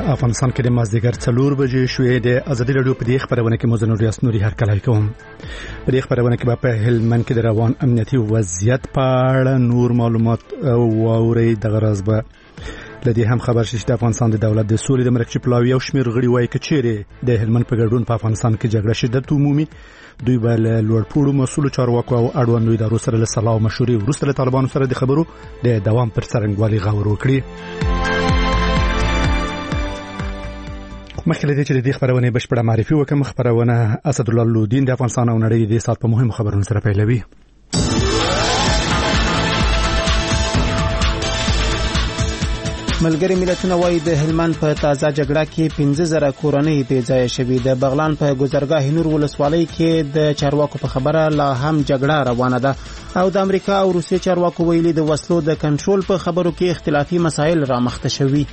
افغانستان کې د مازدیګر 4 بجې شوې د ازادي رادیو په دې خبرونه کې موزه نور یاسنوري هرکلی کوم. په دې خبرونه کې په هلمند کې د روان امنیتي وضعیت په اړه نور معلومات واوري. د غرض به لدی هم خبر شې د افغانستان د دولت د سولې د مرکزي پلاوی او شمیر غړي وایي کچېره د هلمند په ګډون په افغانستان کې جګړه شدت عمومي دوی بل لوړپوړو مسؤل چارواکو او اړوندو ادارو سره له سلا او مشورې وروسته له طالبانو سره د خبرو د دوام پر څرنګوالي غور وکړي. مخکې له دې چې د خبرونه بشپړه معرفي وکم، خبرونه اسد الله لودین د افغانستان او نړۍ د سات په مهمو خبرونو سره پیلوي. ملګری ملتونه وايي د هلمند په تازه جګړه کې 15000 کورنۍ بې ځای شوې. د بغلان په گذرګاه نور ولسوالۍ کې د چارواکو په خبره لا هم جګړه روانه ده او د امریکا او روسیې چارواکو ویلي د وسلو د کنټرول په خبرو کې اختلافي مسایل رامخته شوي.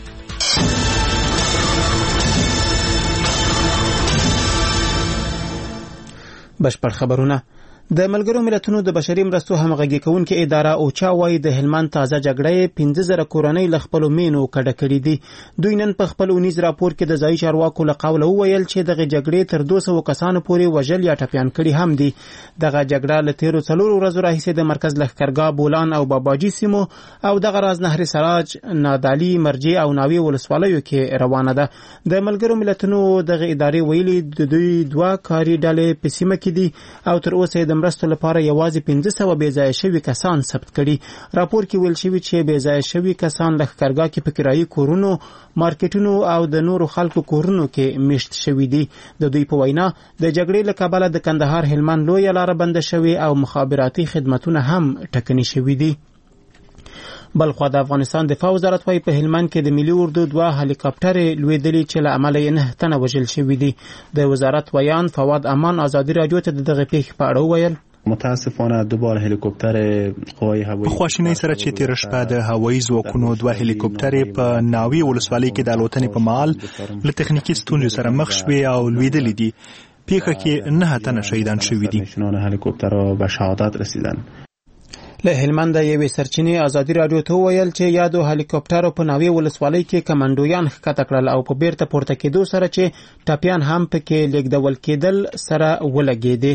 بشپړ خبرونه. د ملګرو ملتونو د بشري مرستو همغږي کوونکې اداره اوچا وايي د هلمند تازه جګړه 15000 کورنۍ له خپل مینو کډه کړې دي. دوی نن په خپل اونیز راپور کې د ځای چارواکو له قوله وویل چې دغه جګړې تر 200 کسانو پورې وژل یا ټپيان کړي هم دي. دغه جګړه له 13 ورځو راهیسې د مرکز لښکرګاه، بولان او باباجي سیمو او دغه راز نهر سراج، نادعلي، مرجع او ناوی ولسوالیو کې روانه ده. د ملګرو ملتونو دغه ادارې ویلي د دوی 2 کاري ډلې په سیمه کې دي او تر اوسه د مرستو لپاره یوازې 500 بې ځای شوي کسان ثبت کړي. راپور کې ویل شوی چې بې ځای شوي کسان لښکرګاه کې په کرایي کورونو، مارکیټونو او د نورو خلکو کورونو کې میشت شوي دي. د دوی په وینا د جګړې له کبله د کندهار هلمند لویه لاره بنده شوې او مخابراتي خدمتونه هم ټکني شوي دي. بلخوا د افغانستان دفاع وزارت وايي په هلمند کې د ملي اردو 2 هلیکاپټر لویدلي چې له امله 9 تنه وژل شوي دي. د وزارت ویان فواد امان ازادي رادیو ته دغه پیښې په اړه وویل. متاسفانه دوباره هلیکوپتر قوای هوایی په خواشینۍ سره چې تیر شپه د هوایي ځواکونو 2 هلیکوپټر په ناوی ولسوالۍ کې د الوتنې په مهال له تخنیکی ستونزو سره مخ شوي او لویدلې دي. پیښه کې 9 تنه شهیدان شوي دي. هلیکوپتر به شهادت رسیدن. له هلمند یوې سرچینې ازادي رادیو ته ویل چې یادو هلیکوپټر په ناوی ولسوالۍ کې کمانډویان ښکته کړل او په بیرته پورته کېدو سره چې ټپيان هم پکې لیږدول کېدل سره ولګېدي.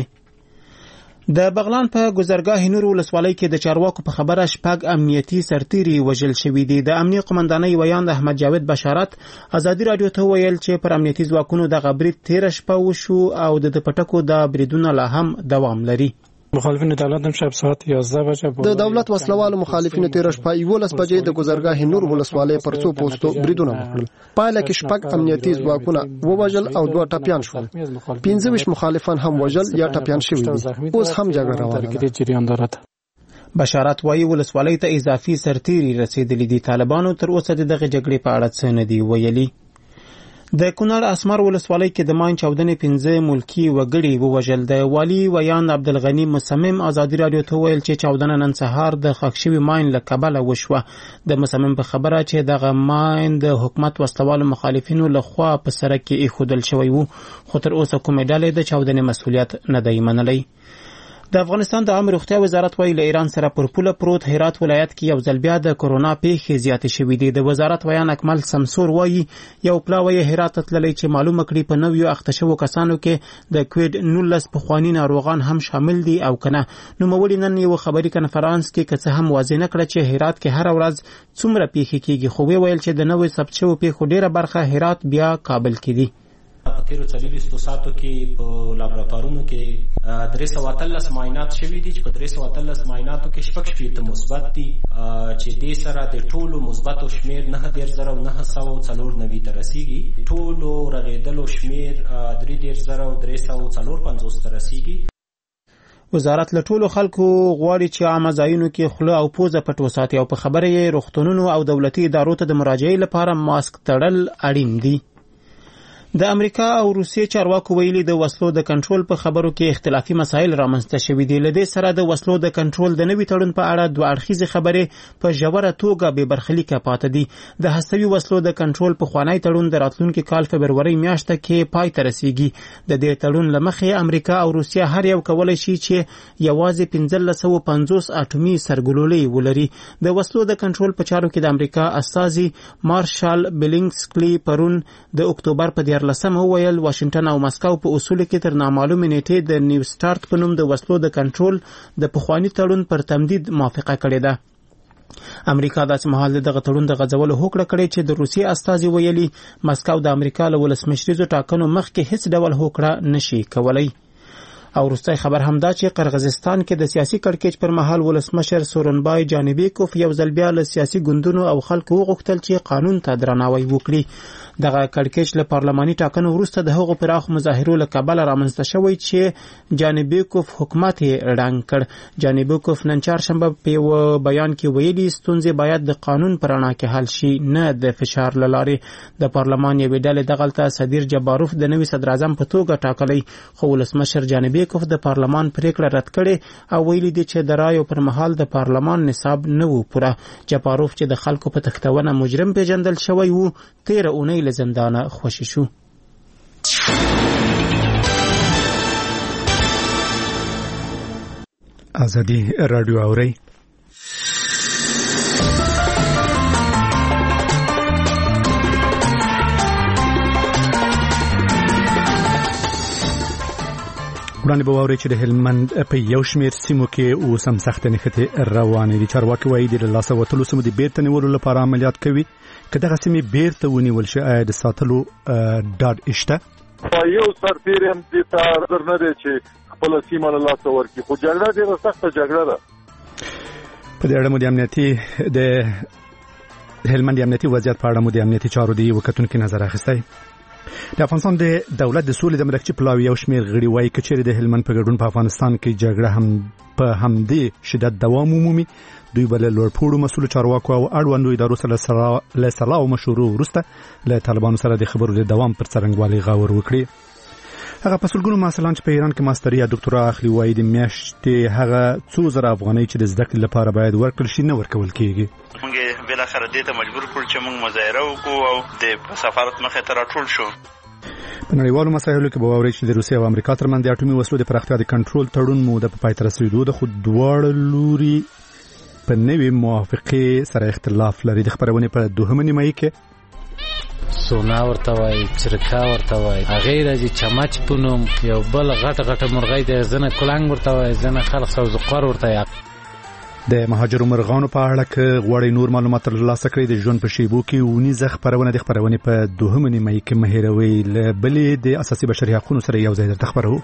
د بغلان په گذرګاه نور ولسوالۍ کې د چارواکو په خبره 6 امنیتي سرتیري وژل شوي دي. د امنیه قومندانۍ ویان احمد جاوید بشارت ازادي رادیو ته ویل چې پر امنیتي ځواکونو د غبرګ 13 شپه وشو او د پټکو د بریدونو لا هم دوام لري. مخالفین دولت هم شب ساعت 11 بجې د دولت وسلوالو مخالفینو 13 شپه 11 بجې د گذرګاه نور ولسوالۍ پر څو پوسټو بریدونه وکړل. پایله کې 6 امنیتي ځواکونه ووژل او 2 ټپيان شول. 15 مخالفان هم وژل یا ټپيان شوي دي. اوس هم جګړه روانه ده. بشارت وايي ولسوالۍ ته اضافي سرتیري رسیدلي دي. طالبانو تر اوسه دغه جګړې په اړه څه نه دي ویلي. د کونړ اسمر ولسوالۍ کې د ماین چاودنې 15 ملکی وګړي ووژل. د والی ویان عبدالغنی مصمم ازادي رادیو ته ویل چې چاودنه نن سهار د خښوي ماین له کبله وشوه. د مصمم په خبره چې دغه ماین د حکومت وسلوالو مخالفینو له خوا په سره کې ایښودل شوی وو، خو تر اوسه کومې ډلې د چاودنې مسؤلیت نه دی منلی. د افغانستان د عامه روغتیا وزارت وايي له ایران سره پر پوله پروت هرات ولایت کې یو ځل بیا د کورونا پیښې زیاتې شوې دي. د وزارت ویان اکمل سمسور وايي یو پلاوی هرات تللی چې معلومه کړي په 90 اخته شوو کسانو کې د کووډ 19 پخوانی ناروغان هم شامل دي او کنه. نو مولي نن یو خبري کنفرانس کې که څه هم واضح نه کړ چې هرات کې هر ورځ څومره پیښې کیږي، خو ویل چې د نوې ثبت شوو پیښو ډیره برخه هرات بیا کابل کې دي. په تیرو 40 ساعتو کې په لابراتوارونو کې 313 معاینات شوي دي چې په 313 معایناتو کې 6 مثبت دي چې دې سره د ټولو مثبتو شمیر 9,994 ته رسیږي. ټولو رغېدلو شمیر 3,354 ته رسیږي. وزارت له ټولو خلکو غواړي چې عامه ځایونو کې خوله او پوزه پټ وساتي او په خبره یې روغتونونو او دولتي ادارو ته د مراجعې لپاره ماسک تړل اړین دي. د امریکا او روسیې چارواکو ویلي د وسلو د کنټرول په خبرو کې اختلافي مسایل رامنځته شوي دي. له دې سره د وسلو د کنټرول د نوي تړون په اړه دوه اړخیزې خبرې په ژوره توګه بې برخلیکه پاتې دي. د هستوي وسلو د کنټرول پخوانی تړون د راتلونکي کال فبرورۍ میاشته کې پای ته رسیږي. د دې تړون له مخې امریکا او روسیه هر یو کولی شي چې یوازې 1550 اټومي سرګلولې ولري. د وسلو د کنټرول په چارو کې د امریکا استازي مارشال بلینکسکلی پرون د اکتوبر په 14 وویل واشنگټن او مسکو په اصول کې تر نامعلومې نیټې د نیو سٹارت په نوم د وسلو د کنټرول د پخوانی تړون پر تمدید موافقه کړې ده. امریکا داسې مهال دغه تړون د غځولو هوکړه کړې چې د روسیې استازي ویلي مسکو د امریکا له ولسمشریزو ټاکنو مخکې هیڅ ډول هوکړه نشي کولای. او وروستی خبر همدا چې قرغیزستان کې د سیاسي کړکېچ پر مهال ولسمشر سورنبای جانبیکوف یو ځل بیا له سیاسي ګوندونو او خلکو وغوښتل چې قانون ته درناوی وکړي. دغه کړکېچ له پارلماني ټاکنو وروسته د هغو پراخ مظاهرو له کبله رامنځته شوی چې جانبیکوف حکومت یې ړنګ کړ. جانبیکوف نن چهارشنبه په یو بیان کې ویلي ستونزې باید د قانون په رڼا کې حل شي نه د فشار له لارې. د پارلمان یوې ډلې دغلته صدیر جباروف د نوي صدراعظم په توګه ټاکلی، خو ولسمشر جانبیکوف د پارلمان پریکړه رد کړې او ویلي دي چې د رایو پر مهال د پارلمان نصاب نه و پوره. جباروف چې د خلکو په تختونه مجرم پیژندل شوی و 13 اونۍ له زندانه خوشی شو. ازادي رادیو اوري. وړاندې به واورئ چې د هلمند په یو شمېر سیمو کې اوس هم سختې نښتې روانې دي. چارواکي وایي د لاسه وتلو سیمو د بیرته نیولو لپاره عملیات کوي. که دغه سیمې بیرته ونیول شي آیا د ساتلو ډاډ شته؟ یو سرتیر هم دې ته حاضر نه دی چې خپله سیمه له لاسه ورکړي، خو جګړه ډېره سخته جګړه ده. په دې اړه مو د هلمند امنیتي وضعیت په اړه مو د امنیتي چارو د یوه کتونکي نظر اخیستی. د افغانستان د دولت د سولې د مرکزي پلاوي یو شمېر غړي وایي که چېرې د هلمند په ګډون په افغانستان کې جګړه هم په همدې شدت دوام ومومي، دوی به له لوړپوړو مسؤلو چارواکو او اړوندو ادارو سره له سلا او مشورو وروسته له طالبانو سره د خبرو د دوام پر څرنګوالي غور وکړي. هغه په سلګونو محصلان چې په ایران کې ماستري یا ډاکټورا اخلي وایي د میاشتې هغه څو زره افغانۍ چې د زده کړې لپاره باید ورکړل شي نه ورکول کېږي. موږ بالاخره دې ته مجبور کړو چې موږ مظاهره وکړو او د سفارت مخې ته راټول شو. په نړیوالو مسایلو کې به واورئ چې د روسیې او امریکا ترمنځ د اټومي وسلو د پراختیا د کنټرول تړون موده په پای ته رسېدو ده، خو دواړه لوري په نوې موافقې سره اختلاف لري. د خبرونې په دوهمه نیمایي کې سونا ورته وایي، چرکا ورته وایي، هغې راځي چمچ په نوم، یو بل غټه مرغۍ دی ځنه کلنګ ورته وایي، ځنه خلق سوزقار ورته وایي. د مهاجرو مرغانو په اړه که غواړئ نور معلومات ترلاسه کړئ د ژوند په شیبو کې اونیزه خپرونه د خپرونې په دوهمه نیمایي کې مه هېروئ. له بلې د اساسي بشري حقونو سره یو ځای درته خپروو.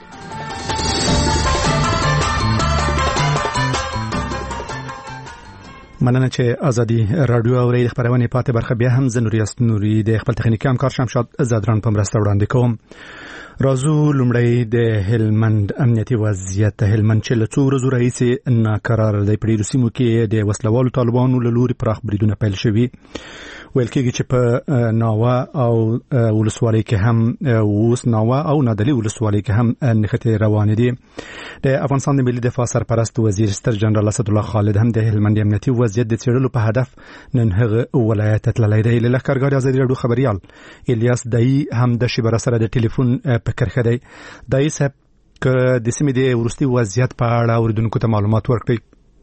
مننه چې ازادي رادیو اورئ. د خپرونې پاتې برخه بیا هم زه نوریاست نوري د خپل تخنیکي همکار شمشاد زادران په مرسته وړاندې کوم. راځو لومړی د هلمند امنیتي وضعیت. هلمند چې له څو ورځو راهیسې ناکراره دی. په ډېرو سیمو کې د وسلوالو طالبانو له لوري پراخ بریدونه پیل شوي. ویل کېږي چې په ناوه او ولسوالۍ کې هم اوس ناوه او نادلي ولسوالۍ کې هم نښتې روانې دي. د افغانستان د ملي دفاع سرپرست وزیر ستر جنرال اسدالله خالد هم د هلمند امنیتي وضعیت د څېړلو په هدف نن هغه ولایت ته تللی دی. له لښکرګاه ازادي راډیو خبریال الیاس دایي هم د شیبره سره د ټلیفون په کرښه دی. دایي صاحب که د سیمې د وروستي وضعیت په اړه اورېدونکو ته معلومات ورکړئ.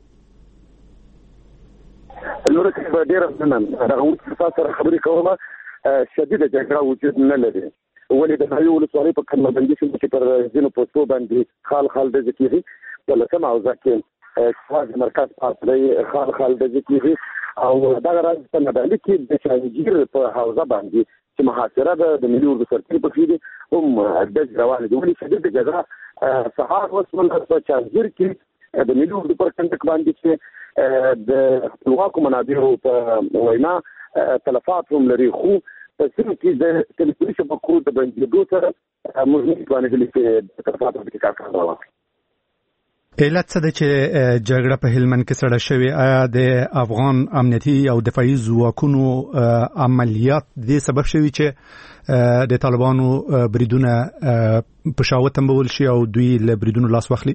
نور کې به ډېر مننه. دغه ورته سره خبرې کومه شدیده جګړه وجود نه لري، ولې د نړۍ ولسوالۍ په کلمبندي سیمه کې پر ځینو پوسټو باندې خال د ذکیږي په لسمه اوزه کې خواج مرکز پاتې خال د ذکیږي او دغه راز په نادلي کې د چانجیر په حوزه باندې چې محاصره د ملي اردو سرتیر په کې هم د روان دي. ولې شدیده جګړه سهار وسول په چانجیر کې د ملي اردو پر کنټک باندې چې د خپلواکو منابعو په وینا تلفات هم لري، خو په سیمه کې د ټلیفوني شبکو د بندېدو سره موږ نشو باندې چې د تلفاتو په کار کوو. علت څه ده چې جګړه په هلمند کې سره شوې؟ آیا د افغان امنیتي او دفاعي ځواکونو عملیات دې سبب شوي چې د طالبانو بریدونه په شاوه تنبول شي او دوی له بریدونو لاس واخلي؟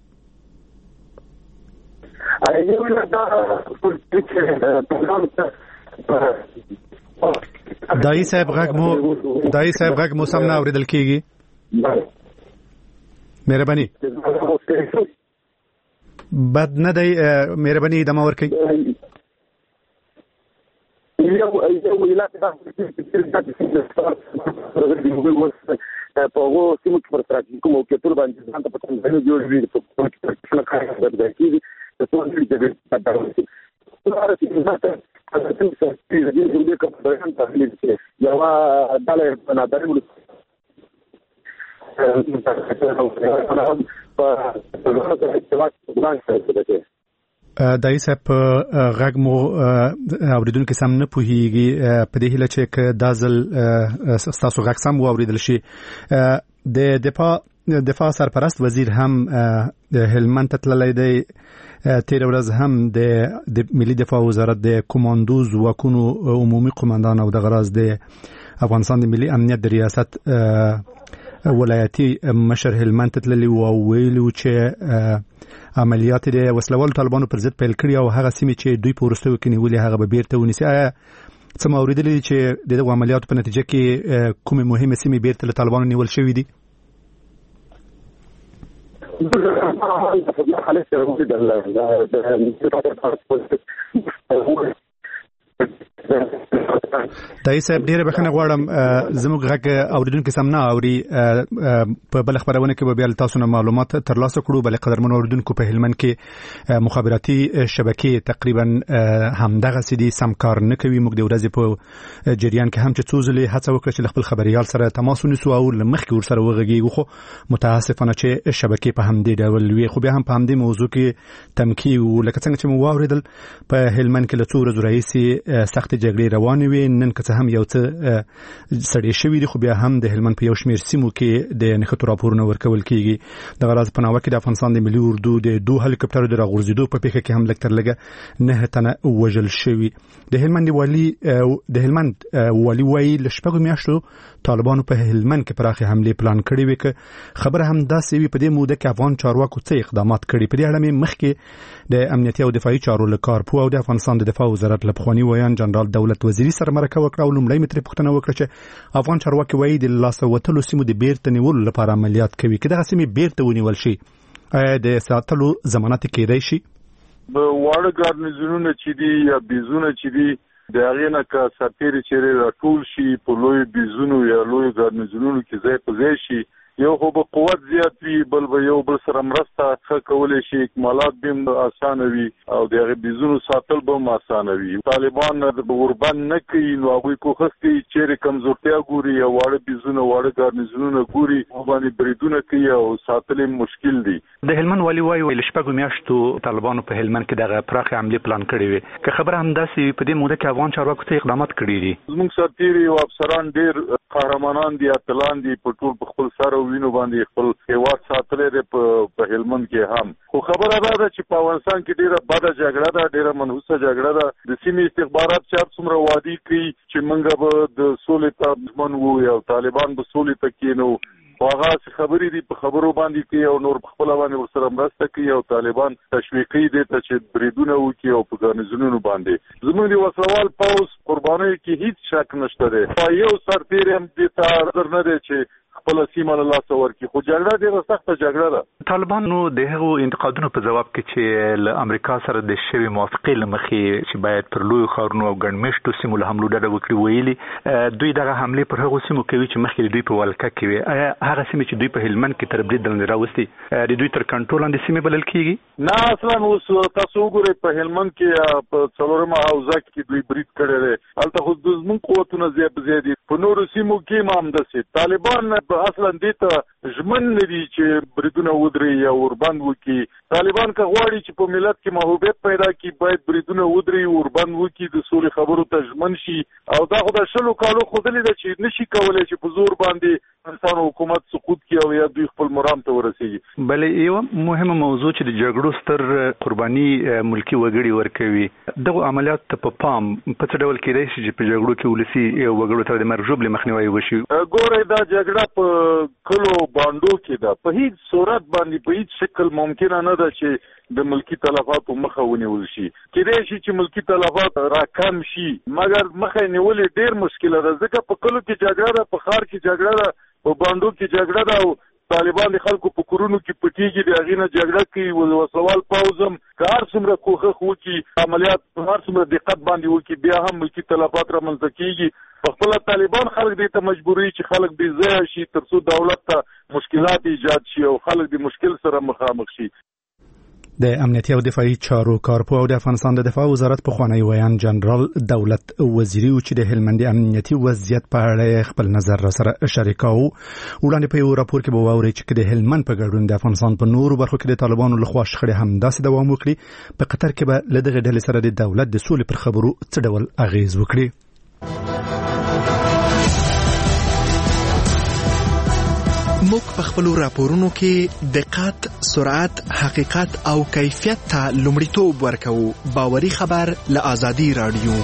دایی صاحب غږ مو سم نه اورېدل کېږي. مهرباني بد نه دی، مهرباني دمه ورکړئ. په هغو سیمو کې پر ستراتیژیکو موقعیتونو باندې ځان ته په تنظیم جوړوي په کار بدل کېږي د ټول دې دایی صاحب غږ مو اوریدونکو سم نه پوهیږي، په دې هیله چې دا ځل ستاسو غږ سم واوریدل شي. د دفاع سرپرست وزیر هم هلمند ته تللی دی. تیر ورځ هم د ملي دفاع وزارت د کماندو ځواکونو عمومي قماندان او د غراز د افغانستان د ملي امنیت د ریاست ولایتي مشر هلمند ته تللی او ویلو چې عملیات د وسلوالو طالبانو پر ضد پیل کړي او هغه سیمې چې دوی په وروستیو کې نیولې هغه به بیرته ونیسي. آیا څه مو اورېدلي چې د دغو عملیاتو په نتیجه کې کومې مهمې سیمې بیرته له طالبانو نیول شوي دي؟ دایی صاحب ډیره بخښنه غواړم، زموږ غږ اوریدونکو سم نه اوري. په بل خبرونه کې به بیا تاسو نه معلومات ترلاسه کړو. بل قدرمن اوریدونکو په هلمند کې مخابراتي شبکې تقریبا همدغه سدي سم کار نه کوي. موږ د ورځې په جریان کې هم چې څو ځلې هڅه وکړه چې خپل خبريال سره تماس ونیسو او لمخکې ورسره وغږیږو، خو متاسفانه چې شبکې په همدې ډول وي. خو بیا هم په همدې موضوع کې تمکی او لکه څنګه چې مو واوریدل په هلمند کې له څو ورځو راهیسې سخت جګړې روانې وي. نن که څه هم یو څه سړې شوي دي، خو بیا هم د هلمند په یو شمېر سیمو کې د نښتو راپورونه ورکول کېږي. دغه راز په ناوه کې د افغانستان د ملي اردو د 2 هلیکوپټرو د راغورځېدو په پیښه کې هم لږ تر لږه 9 تنه وژل شوي. د هلمند والي وایي له 6 میاشتو طالبانو په هلمند کې پراخې حملې پلان کړې وي. که خبره هم داسې وي په دې موده کې افغان چارواکو څه اقدامات کړي؟ په دې اړه مې مخکې د امنیتي او دفاعي چارو له کارپوه او د افغانستان د دفاع وزارت له پخواني ویان جنرال دولت وزیري سره مرکه وکړه او لومړی مې ترې پوښتنه وکړه چې افغان چارواکي وایي د لاسته وتلو سیمو د بیرته نیولو لپاره عملیات کوي. که دغه سیمې بیرته ونیول شي آیا د ساتلو ضمانت کېدای شي؟ واړه ګارنیزونونه چې دي یا بیزونه چې دي د هغې نه که سرتېري چیرې راټول شي په لویو بیزونو یا لویو ګارنیزونونو کې ځای په ځای شي، یو خو به قوت زیات وي، بل به یو بل سره مرسته ښه کولی شي، اکمالات به هم اسانه وي او د هغې بیزونو ساتل به هم اسانه وي. طالبان وربند نه کوي، نو هغوی کوښښ کوي چیرې کمزورتیا ګوري یا واړه بیزونه واړه ګارنیزونونه ګوري باندې بریدونه کوي او ساتل یې مشکل دي. د هلمند والي وایي له 6 میاشتو طالبانو په هلمند کې دغه پراخې حملې پلان کړې وي. که خبره همداسې وي په دې موده کې افغان چارواکو څه اقدامات کړي دي؟ زموږ سرتېري او افسران ډېر قهرمانان دي، اتلان دي، په ټول په خپل سر او وینو باندې خپل هیواد ساتلی دی په هلمند کې هم. خو خبره دا ده چې په افغانستان کې ډېره بده جګړه ده، ډېره منحوسه جګړه ده. د سیمې استخبارات چې څومره وعدې کوي چې موږ به د سولې ته ژمن وو یا طالبان به سولې ته کېنو، خو هغه خبرې دي په خبرو باندې کوي او نور په خپله باندې ورسره مرسته کوي او طالبان تشویق کوي دې ته چې بریدونه وکړي او په ګارنیزونونو باندې. زموږ د وسلوال پوځ قربانیو کې هیڅ شک نشته دی. یو سرتېری هم دې ته حاضر نه دی چې خپل سیمه له لاسه ورکړي، خو جګړه ډېره سخته جګړه ده. طالبانو د هغو انتقادونو په ځواب کې چې له امریکا سره د شوې موافقې له مخې چې باید پر لویو ښارونو او ګڼ مېشتو سیمو له حملو ډډه وکړي ویلي دوی دغه حملې پر هغو سیمو کوي چې مخکې د دوی په ولکه کې وي. آیا هغه سیمې چې دوی په هلمند کې تر برید لاندې راوستي د دوی تر کنټرول لاندې سیمې بلل کېږي؟ نه، اصلا اوس تاسو وګورئ په هلمند کې په 4مه حوزه کې دوی برید کړی دی. هلته خو زموږ قوتونه ځای په ځای دي. په نورو سیمو کې هم همداسې. طالبان اصلا دې ته ژمن نه دي چې بریدونه ودري یا وربند وکړي. طالبان که غواړي چې په ملت کې محبوبیت پیدا کړي باید بریدونه ودري، وربند وکړي، د سولې خبرو ته ژمن شي. او دا خو د 20 کالو ښودلې ده چې نشي کولی چې په زور باندې افغانستان حکومت سقوط کی او یا دوی خپل مرام ته ورسیږي. بلې یو مهمه موضوع چې د جګړو ستر قرباني ملکی وګړي ورکوي دغه عملیات ته په پام په څه ډول کېدای شي چې په جګړو کې ولسی وګړو ته د مرګ ژوبلې مخنیوي وشي؟ ګوره دا جګړه په کلو باندو کې ده، په هیڅ صورت باندې په هیڅ شکل ممکن نه ده چې د ملکی تلفاتو مخه ونیول شي. کېدای شي چې ملکی تلفات راکم شي مګر مخه نیول ډیر مشکل ده، ځکه په کلو کې جګړه ده، په ښار کې جګړه ده، په باندو کې جګړه ده او طالبان د خلکو په کورونو کې پټیږي، د هغې نه جګړه کوي، وسوال پوځم که هر څومره کوښښ وکړي عملیات هر څومره دقت باندې وکړي بیا هم ملکي تلفات رامنځته کیږي. په خپله طالبان خلک دې ته مجبوروي چې خلک بې ځایه شي تر څو دولت ته مشکلات ایجاد شي او خلک د مشکل سره مخامخ شي. د امنیتي او دفاعي چارو کارپو او د افغانستان د دفاع وزارت پخوانی ویان جنرال دولت وزیری چې د هلمند امنیتي وضعیت په اړه خپل نظر را سره شریکاو. وړاندې په یو راپور کې به واوري چې د هلمند په ګډون د افغانستان په نورو برخو کې د طالبانو لخوا شخړې هم داسې دوام وکړي. په قطر کې به له دغه ډلې سره د دولت د سولې پر خبرو څه ډول اغیز وکړي. موږ په خپل راپورونو کې دقت، سرعت، حقیقت او کیفیت ته لومړیتوب ورکوو. باوري خبر له آزادي رادیو.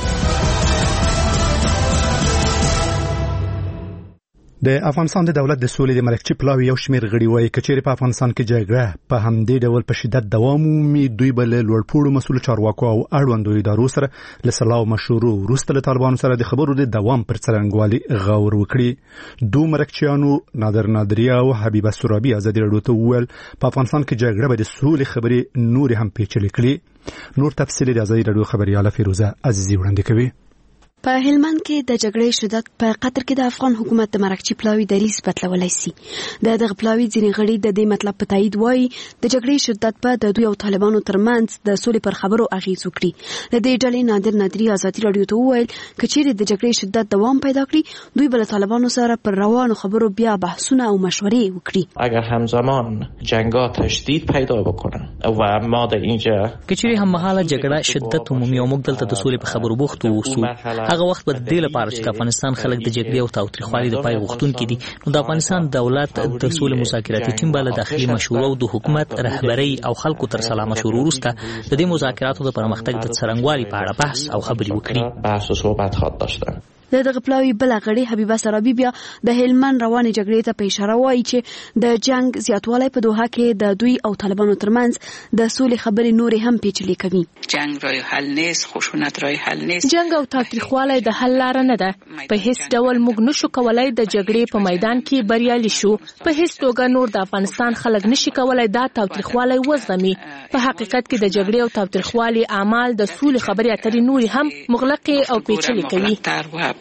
د افغانستان د دولت د سولې د مرکچی پلاوی یو شمیر غړي وایي کچېرې په افغانستان کې جګړه په همدې ډول په شدت دوام ومومي دوی به له لوړپوړو مسؤل چارواکو او اړوندو ادارو سره له سلا او مشورو وروسته له طالبانو سره د خبرو د دوام پر څرنګوالي غور وکړي. دوه مرکچیانو نادر نادریا او حبیبه سرابي ازادي راډیو ته وویل په افغانستان کې جګړه به د سولې خبرې نور هم پیچلې کړي. نور تفصیل د ازادي راډیو خبرياله فیروزه عزیزی وړاندې کوي. په هلمند کې د جګړې شدت په قطر کې د افغان حکومت د مرکچی پلاوی دریځ بدلولای شي. دغه پلاوی ځینې غړي د دې مطلب په تایید وایي د جګړې شدت په د دوی او طالبانو ترمنځ د سولې پر خبرو اغیز وکړي. د دې ډلې نادر نادری ازادي راډیو ته وویل کچېرې د جګړې شدت دوام پیدا کړي دوی بل طالبانو سره پر روانو خبرو بیا بحثونه او مشورې وکړي. اگر همزمان جنگا تشدید پیدا بکنه و ما در اینجا کچېرې هم مهاله جګړه شدت عمومي او موږ دلته د سولې په خبرو بوخت وو هغه وخت په دې لپاره چې افغانستان خلک د جګړې او تاوتریخوالي د پای غوښتونکي دي نو د افغانستان دولت د سولې مذاکراتي ټیم بل داخلي مشورو او د حکومت رهبري او خلکو تر سلا مشورو وروسته د دې مذاکراتو د پرمختګ د څرنګوالي په اړه بحث او خبرې وکړي. بحث او صحبت خاط داشتن. دغه پلاوی بل غړي حبیبه سرابي بیا د هلمند روانې جګړې ته په اشاره وایي چې د جنگ زیاتوالی په دوحه کې د دوی او طالبانو ترمنځ د سولې خبرې نورې هم پیچلې کوي. جنگ راه حل نیست، خشونت راه حل نیست. جنگ او تاوتریخوالی د حل لار نه ده. په هیڅ ډول موږ نشو کولای د جګړې په میدان کې بریالي شو. په هیڅ توګه نور د افغانستان خلک نشي کولای دا تاوتریخوالی وزغمي. په حقیقت کې د جګړې او تاوتریخوالي اعمال د سولې خبرې اترې نورې هم مغلقې او پیچلې کوي.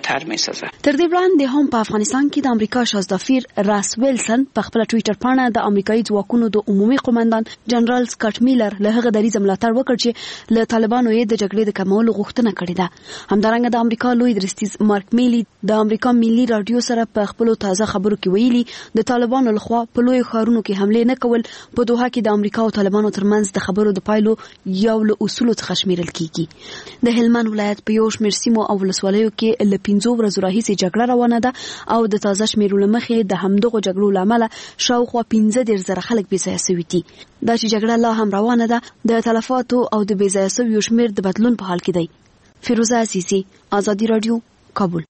تر دې وړاندې هم په افغانستان کې د امریکا شازدافیر راس ویلسن په خپل ټوئیټر باندې د امریکایي ځواکونو د عمومي قومندان جنرال سکاټ میلر له هغه دریځ ملاتړ وکړ چې له طالبانو یې د جګړې د کمولو غوښتنه کړې ده. همدارنګه د امریکا لوی درستیز مارک میلی د امریکا ملي رادیو سره په خپل تازه خبرو کې ویلي د طالبانو لخوا په لوی ښارونو کې حمله نه کول په دوحه کې د امریکا او طالبانو ترمنځ د خبرو د پایلو یو له اصولو څخه شمیرل کیږي. د هلمند ولایت په یو شمېر سیمو او ولسوالیو کې له 15 ورځو راهیسې جګړه روانه ده او د تازه شمیرو لمخې د همدغه جګړو لامل شاوخوا 15,000 خلک بې ځایه شوي دي. دا چې جګړه لا هم روانه ده د تلفاتو او د بې ځایه شویو شمیر د بدلون په حال کې دی. فیروزه عزیزی، آزادي رادیو، کابل.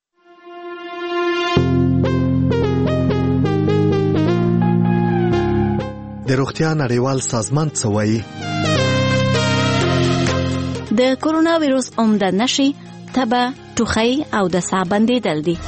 د روغتیا نړیوال سازمان څه وایي؟ د کورونا ویروس عمده نښې تبه، ټوخی او د ساه بندېدل دي.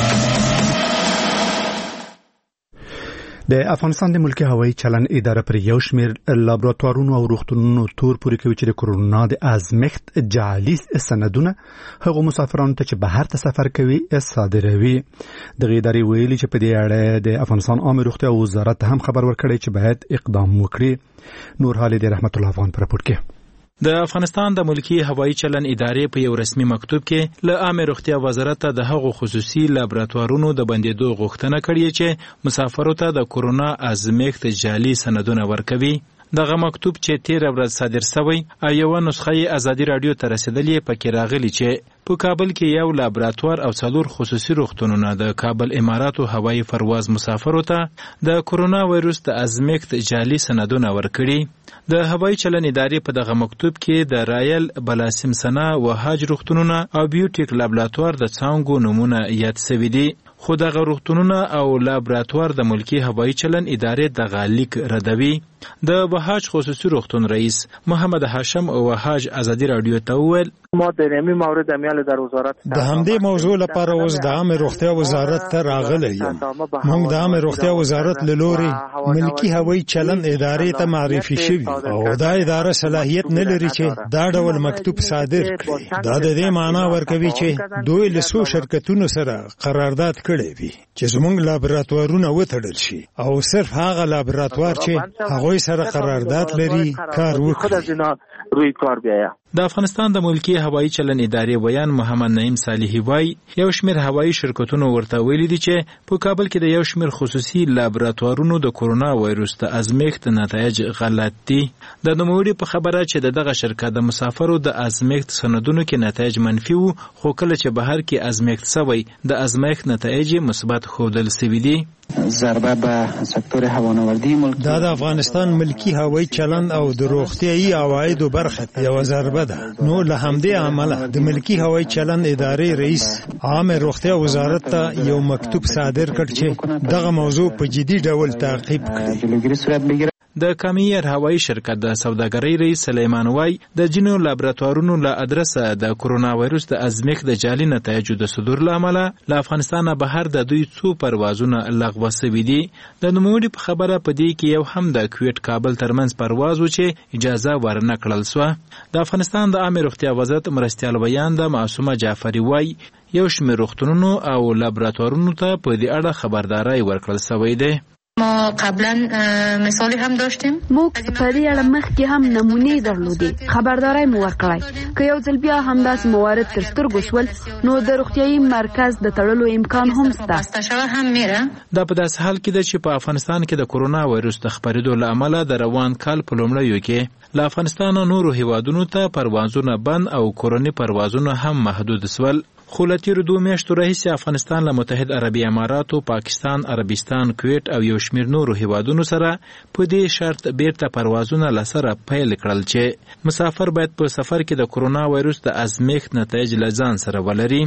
د افغانستان د ملکی هوایي چلن اداره پر یو شمیر لابراتوارونو او روغتونونو تور پورې کوي چې د کورونا د ازمېښت جعلي سندونه هغو مسافرانو ته چې بهر ته سفر کوي صادروي. دغه ادارې ویلي چې په دې اړه د افغانستان عامه روغتیا وزارت هم خبر ورکړی چې باید اقدام وکړي. نور حال د رحمت الله افغان پر راپور کې. د افغانستان د ملکی هوایي چلن ادارې په یو رسمي مکتوب کې له عامه روغتیا وزارت ته د هغو خصوصي لابراتوارونو د بندېدو غوښتنه کړې چې مسافرو ته د کورونا ازمېښت جعلي سندونه ورکوي. دغه مکتوب چې 13 ورځ صادر شوی او یو نسخه یې ازادي رادیو ته رسیدلې پکې راغلی چې په کابل کې یو لابراتوار او 4 خصوصي روغتونونه د کابل اماراتو هوایي پرواز مسافرو ته د کرونا وایروس د ازمېښت جعلي سندونه ورکړي. د هوایي چلن ادارې په دغه مکتوب کې د رایل بلاسمسنا و حاج روغتونونه او بیوټیک لابراتوار د څانګو نمونه یاد شوي دي. خو دغه روغتونونه او لابراتوار د ملکی هوایي چلن ادارې دغه لیک ردوي. د وهاج خصوصي روغتون رئیس محمد هاشم او وهاج ازادي رادیو ته وویل ما د نمی مورد امیال در وزارت د همدې موضوع لپاره اوس د عامه روغتیا وزارت ته راغلی یم. موږ د عامه روغتیا وزارت له لوري ملکی هوایي چلن ادارې ته معرفي شوي او دا اداره صلاحیت نه لري چې دا ډول مکتوب صادر کړي. دا د دې معنی ورکوي چې دوی له څو شرکتونو سره قرارداد کړی وي چې زموږ لابراتوارونه وتړل شي او صرف هغه لابراتوار چې هغوی سره قرارداد لري کار وکړي. روی کار بیایا. د افغانستان د ملکی هوایي چلن ادارې بیان محمد نعیم صالحي وایي یو شمېر هوایي شرکتونو ورته ویلي دي چې په کابل کې د یو شمېر خصوصي لابراتوارونو د کرونا وایروس د ازمېښت نتایج غلط دي. د نوموړي په خبره چې دغه شرکت د مسافرو د ازمېښت سندونو کې نتایج منفي وو خو کله چې بهر کې ازمېښت شوی د ازمېښت نتایج مثبت ښودل شوي دي. ضربه به سکتور هوانوردی ملکی دا د افغانستان ملکی هوایي چلن او د روغتیايي عوایدو برخه یو ضربه ده. نو له همدې عمله د ملکی هوایي چلن ادارې رئیس عامه روغتیا وزارت ته یو مکتوب صادر کړ چې دغه موضوع په جدي ډول تعقیب کړي. د کامیر هوایي شرکت د سوداګرۍ رئیس سلیمان وای د جنو لابراتوارونو له ادرسه د کرونا وایروس د ازمېښت د جعلي نتایجو د صدور له امله له افغانستانه بهر د دوی څو پروازونه لغوه شوي دي. د نوموړي په خبره په دې کې یو هم د کویټ کابل ترمنځ پرواز و چې اجازه ورنه کړل سوه. د افغانستان د عامه روغتیا وزارت مرستیال بیان د معصومه جعفری وای یو شمېر روغتونونو او لابراتوارونو ته په دې اړه خبرداری ورکړل شوی دی. ما قبلا مثالی هم داشتیم. موږ په دې اړه مخکې هم نمونې درلودې. خبرداری مو ورکړی که یو ځل بیا همداسې موارد تر سترګو شول نو د روغتیايي مرکز د تړلو امکان هم شته. دا په داسې حال کې ده چې په افغانستان کې د کرونا وایروس د خپرېدو له امله د روان کال په لومړیو کې له افغانستانه نورو هیوادونو ته پروازونه بند او کورني پروازونه هم محدود شول. خو له تېرو 2 میاشتو راهیسې افغانستان له متحد عربي اماراتو، پاکستان، عربستان، کویټ او یو شمېر نورو هیوادونو سره په دې شرط بیرته پروازونه له سره پیل کړل چې مسافر باید په سفر کې د کرونا وایروس د ازمېښت نتایج له ځان سره ولري.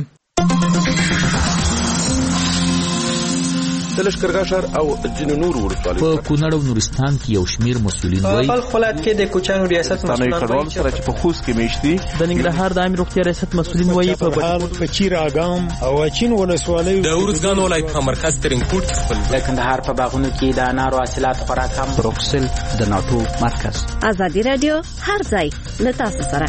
د لښکرګاه ښار او ځینو نورو ولسوالیو په کونړ او نورستان کې یو شمېر مسؤلین وایي په ولایت کې د کوچیانو ریاست مسؤلین وایي سره چې په خوست کې میشتي د ننګرهار د عامه روغتیا ریاست مسؤلین وایي په چیر اګام او اچین ولسوالیو د ارزګان ولایت په مرکز ترینکوټ خپل د کندهار په باغونو کې د انارو حاصلات خوراک هم بروکسل د ناتو مرکز. ازادي رادیو هر ځای له تاسو سره.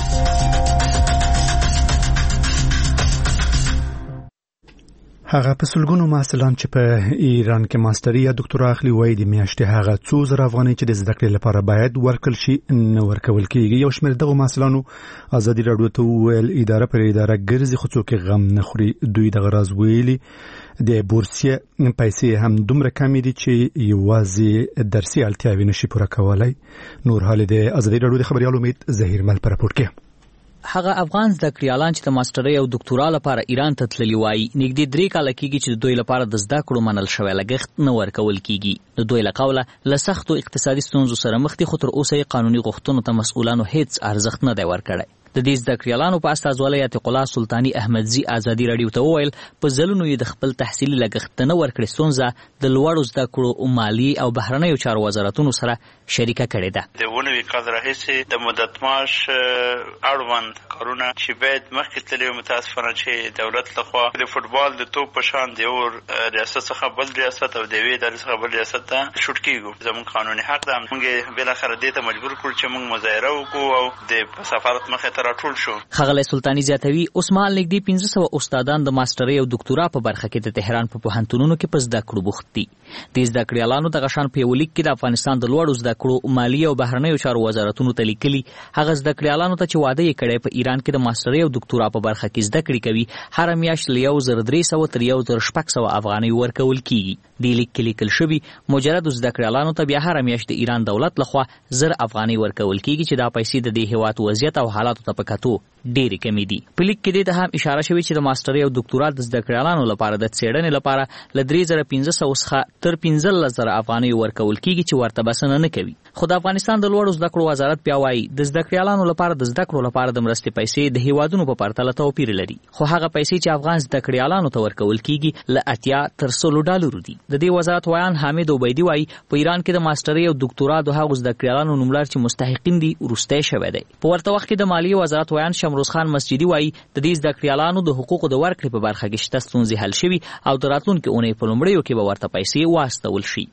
هغه په سلګونو محصلان چې په ایران کې ماستري یا ډاکټرا اخلي وایي د میاشتې هغه 2000 افغانۍ چې د زده کړې لپاره باید ورکړل شي نه ورکول کېږي. یو شمېر دغه محصلانو ازادي رادیو ته وویل اداره پر اداره ګرځي خو څوک غم نه خوري. دوی دغه راز ویلي د بورسیه پیسې هم دومره کمې دي چې یوازې درسي اړتیاوې نشي پوره کولای. نور حال د ازادي رادیو د خبريال امید ظهیر مل پر راپور کې هغه افغان زده کړیالان چې د ماسترۍ او ډاکټرا لپاره ایران ته تللي وای نږدې 3 کاله کېږي چې د دوی لپاره د زده کړو منل شوی لګښت نه ورکول کېږي. د دوی له قوله له سختو اقتصادي ستونزو سره مخ دي خو تر اوسه قانوني غوښتنو ته مسؤلانو هیڅ ارزښت نه دی ورکړی. د دې زده کړیالانو په استازولۍ عتیق الله سلطاني احمدزي ازادي رادیو ته وویل په ځلونو یې د خپل تحصیلي لګښت نه ورکړې ستونزه د لوړو زده کړو مالي او بهرنیو چارو وزارتونو سره شریکه کړې ده. د ونوي کال راهیسې د مدت معاش اړوند کارونه چې باید مخکې تللي متاسفانه چې دولت لخوا د فوټبال د توپ په شان د یو ریاست څخه بل ریاست او د یوې ادارې څخه بل ریاست ته شوټ کېږو. زموږ قانوني حق ده. موږ بالاخره دې ته مجبور کړو چې موږ مظاهره وکړو او د سفارت مخې ته راټول شو. ښاغلی سلطاني زیاتوي اوس مهال نږدې 1500 استادان د ماسترۍ او ډاکټرا په برخه کې د تهران په پوهنتونونو کې په زده کړو بوخت دي. د زده کړیالانو دغه شان په یو لیک کې د افغانستان د لوړو زده کړو مالي او بهرنیو چارو چارو وزارتونو ته لیکلي هغه زده کړیالانو ته چې واده یې کړی په ایران کې د ماسترۍ او دکتورا په برخه کې زده کړې کوي هره میاشت له 1300 تر 1600 افغانۍ ورکول کیږي. د لیک کې لیکل شوي مجردو زده کړیالانو ته بیا هره میاشت د ایران دولت لخوا 1000 افغانۍ ورکول کیږي چې دا پیسې د دې هیواد وضعیت او حالاتو ته په کتو ډېرې کمې دي. په لیک کې دې ته هم اشاره شوې چې د ماسترۍ او دکتورا د زده کړیالانو لپاره د څېړنې لپاره له 3500 څخه تر 15000 افغانۍ ورکول کیږي چې ورته بسنه نه کوي. خو د افغانستان د لوړو زده کړو وزارت بیا وایي د زده کړیالانو لپاره د زده کړو لپاره د مرستې پیسې د هیوادونو په پرتله توپیر لري، خو هغه پیسې چې افغان زده کړیالانو ته ورکول کیږي له 80 تر 100 ډالرو دي. د دې وزارت وایان حامد عبیدی وایي په ایران کې د ماسترۍ او دکتورا د هغو زده کړیالانو نوملړ چې مستحقین دي وروستی شوی دی. په ورته وخت کې د مالیې وزارت وایان شمروز خان مسجدي وایي د دې زده کړیالانو د حقوقو د ورکړې په برخه کې شته ستونزې حل شوي او د راتلونکې اونۍ په لومړیو کې به ورته پیسې واستول شي.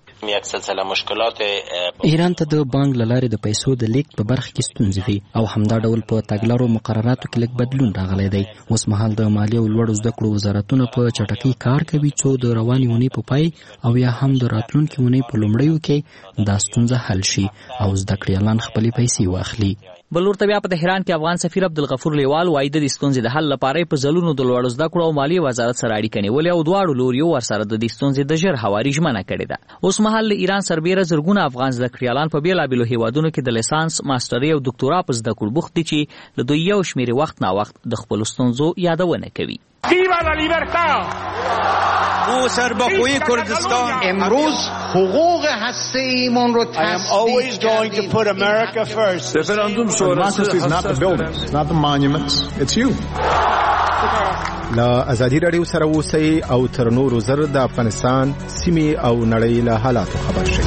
ایران ته د بانک له لارې د پیسو د لیک په برخه کې ستونزې دي او همدا ډول په تګلارو مقرراتو کې لږ بدلون راغلی دی. اوس مهال د مالیې او لوړو زده کړو وزارتونه په چټکۍ کار کوي څو د روانې اونۍ په پای او یا هم د راتلونکې اونۍ په لومړیو کې دا ستونزه حل شي او زده کړیالان خپلې پیسې واخلي. بل ورته بیا په تهران کې افغان سفیر عبدالغفور لیوال وایي د دې ستونزې د حل لپاره په ځلونو د لوړو زده کړو او مالیې وزارت سره اړیکه نیولې او دواړو لوریو ورسره د دې ستونزې د ژر هواري ژمنه کړې ده. اوس مهال له ایران سربیره زرګونه افغان زده کړیالان په بېلابېلو هیوادونو کې د لیسانس، ماسترۍ او دکتورا په زده کړو بوخت دي چې له دوی یو شمېرې وخت نا وخت د خپلو ستونزو یادونه کوي. ما سربخوی کردستان امروز حقوق هسته ایمون رو Referendum sonrası is not the buildings, not the monuments, it's you. لا ازادي رادیو سره اوسئ او تر نورو زر د افغانستان سیمې او نړۍ له حالاتو خبر شئ.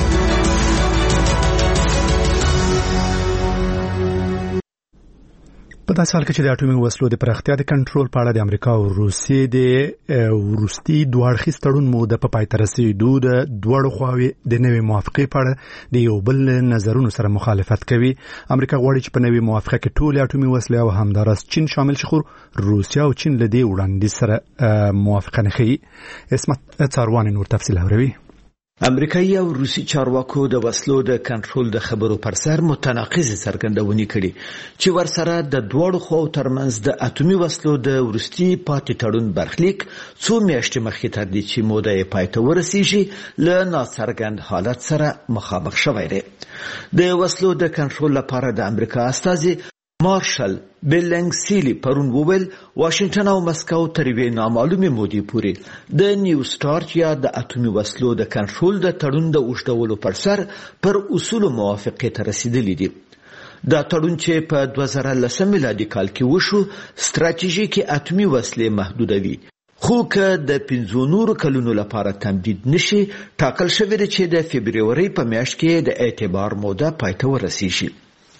په داسې حال کې چې د اټومي وسلو د پراختیا د کنټرول په اړه د امریکا او روسیې د وروستي دوه اړخیز تړون موده په پای ته رسېدو د دواړو خواوې د نوې موافقې په اړه د یو بل نظرونو سره مخالفت کوي. امریکا غواړي چې په نوې موافقه کې ټولې اټومي وسلې او همداراز چین شامل شي، خو روسیا او چین له دې وړاندیز سره موافقه نه کوي. اسمت څاروان نور تفصیل اوري. امریکایي او روسي چارواکو د وسلو د کنټرول د خبرو پر سر متناقض څرګندونې کړي چې ورسره د دوړو خو ترمنځ د اټومي وسلو د وروستي پاتې تړون برخلیک څو میاشتې مخکې تر دې چې موده یې پای ته ورسیږي له ناڅرګند حالت سره مخامخ شوی دی. د وسلو د کنټرول لپاره د امریکا استازي مارشل بلنګسیلی پرون وویل واشنگټن او مسکو تر یوې نامعلومې مودې پورې د نیو سټارټ یا د اټومي وسلو د کنټرول د تړون د اوږدولو پر سر پر اصولو موافقې ته رسیدلي دي. دا تړون چې په 2010 میلادي کال کې وشو ستراتیژیکي اټومي وسلې محدودوي، خو که د 15 کلونو لپاره تمدید نشي ټاکل شوی دی چې د فبروري په میاشت کې د اعتبار موده پای ته ورسیږي.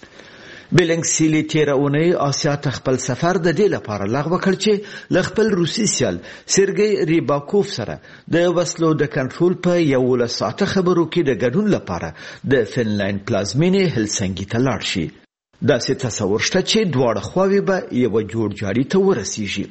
بلنګسیلی تیر اونۍ آسیا ته خپل سفر د دې لپاره لغوه کړ چې له خپل روسي سیال سرګی ریباکوف سره د وسلو د کنټرول په 11 ساعته خبرو کې د ګډون لپاره د فنلند پلازمینې هلسنګي ته لاړ شي. داسې تصور شته چې دواړه خواوې به یو جوړجاړي ته ورسیږي.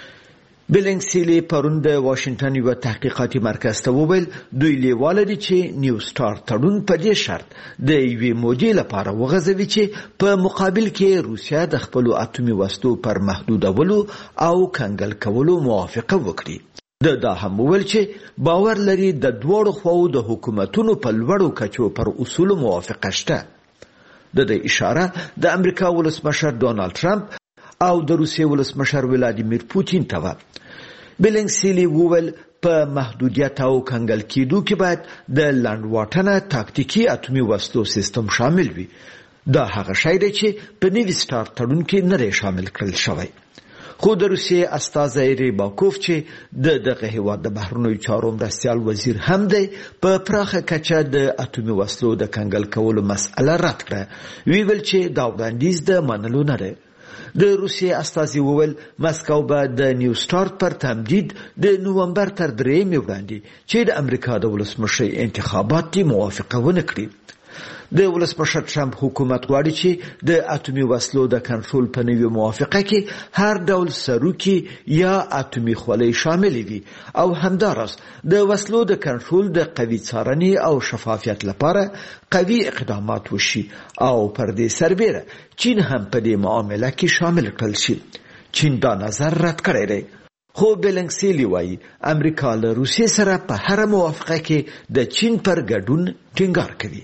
بلنګسیلی پرون د واشنگټن یو تحقیقاتي مرکز ته وویل دوی لیواله دي چې نیو سټار تړون په دې شرط د یوې مودې لپاره وغځوي چې په مقابل کې روسیا د خپلو اټومي وسلو پر محدودولو او کنګل کولو موافقه وکړي. دا هم وویل چې باور لري د دوړو خواو د حکومتونو په لوړو کچو پر اصولو موافقه شته. د دې اشاره د امریکا ولسمشر ډونالد ټرمپ او د روسیې ولسمشر ولادیمیر پوتین ته و. بلنګسیلی وویل په محدودیت او کنګل کېدو کې باید د لنډواټنه تاکتیکي اټومي وسلو سیستم شامل وي. دا هغه شی دی چې په نیو سټار تړون کې نه شامل کړل شوی. خو د روسیې استازی ریباکوف چې دغه هیواد د بهرنیو چارو مرستیال وزیر هم دی په پراخه کچه د اټومي وسلو د کنګل کولو مسأله رد کړه. ویل چې دا وړاندیز د منلو نه دی. د روسیې استازي وویل مسکو به د نیو سټارټ پر تمدید د نومبر تر 3 وړاندې چې د امریکا د ولسمشر انتخاباتي موافقه ونه کړي. د ولسمشر ټرمپ حکومت غواړي چې د اتومي وسلو د کنټرول په نوې موافقه کې هر ډول سروکي یا اتومي خولۍ شامل وي او همداراز د وسلو د کنټرول د قوي څارنې او شفافیت لپاره قوي اقدامات وشي او پر دې سربېره چین هم په دې معامله کې شامل کړل شي. چین دا نظر رد کړی دی، خو بلنګسیلی وایي امریکا له روسیې سره په هر موافقه کې د چین پر ګډون ټینګار کوي.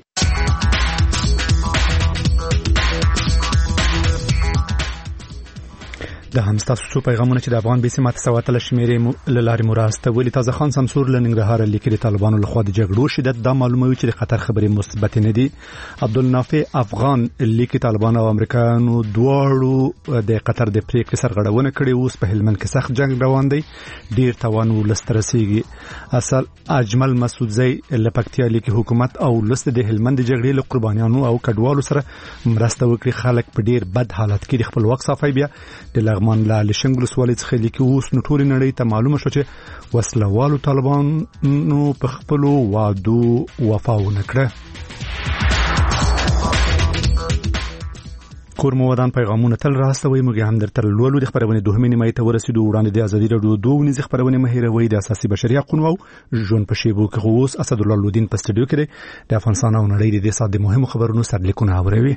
د همستاسو څو پیغامونه چې د افغان بیسي ماته سواتله شمیرې لارې مراسته ولی تازه خان سمسور له ننګرهار لیکلي طالبانو لخوا د جګړو شدت دا معلوموي چې د خطر خبرې مثبت نه دي. عبدالنافع افغان لیکي طالبان او امریکایانو دواړو د قطر د پریکړې سرغړونه کړې، اوس په هلمند کې سخت جنگ روان دی، ډیر توان ولست رسیږي. اصل اجمل مسعودزی له پکتیا لیکي حکومت او ولست د هلمند جګړې له قربانیانو او کډوالو سره مرسته وکړي، خلک په ډیر بد حالت کې د خپل وخت صفای بیا د لغمان له لشنګل سوالې څخه لیکي اوس نو ټول نړۍ ته معلومه شو چې وسلوالو طالبانو په خپل وعدو وفا ونه کړه. کورمو ودان پیغامونه تل راستوي، موږ هم درته لولو. د خبرونه دوهمه نیمه ته ورسېدو، وړاندې د ازادي رادیو دوه نيز خبرونه مهیروي د اساسي بشري حقوقو او ژوند په شیبو کې اوس اسد الله لودین په سټډیو کې د افغانستان او نړۍ د ساده مهمو خبرونو سرلیکونه اوري.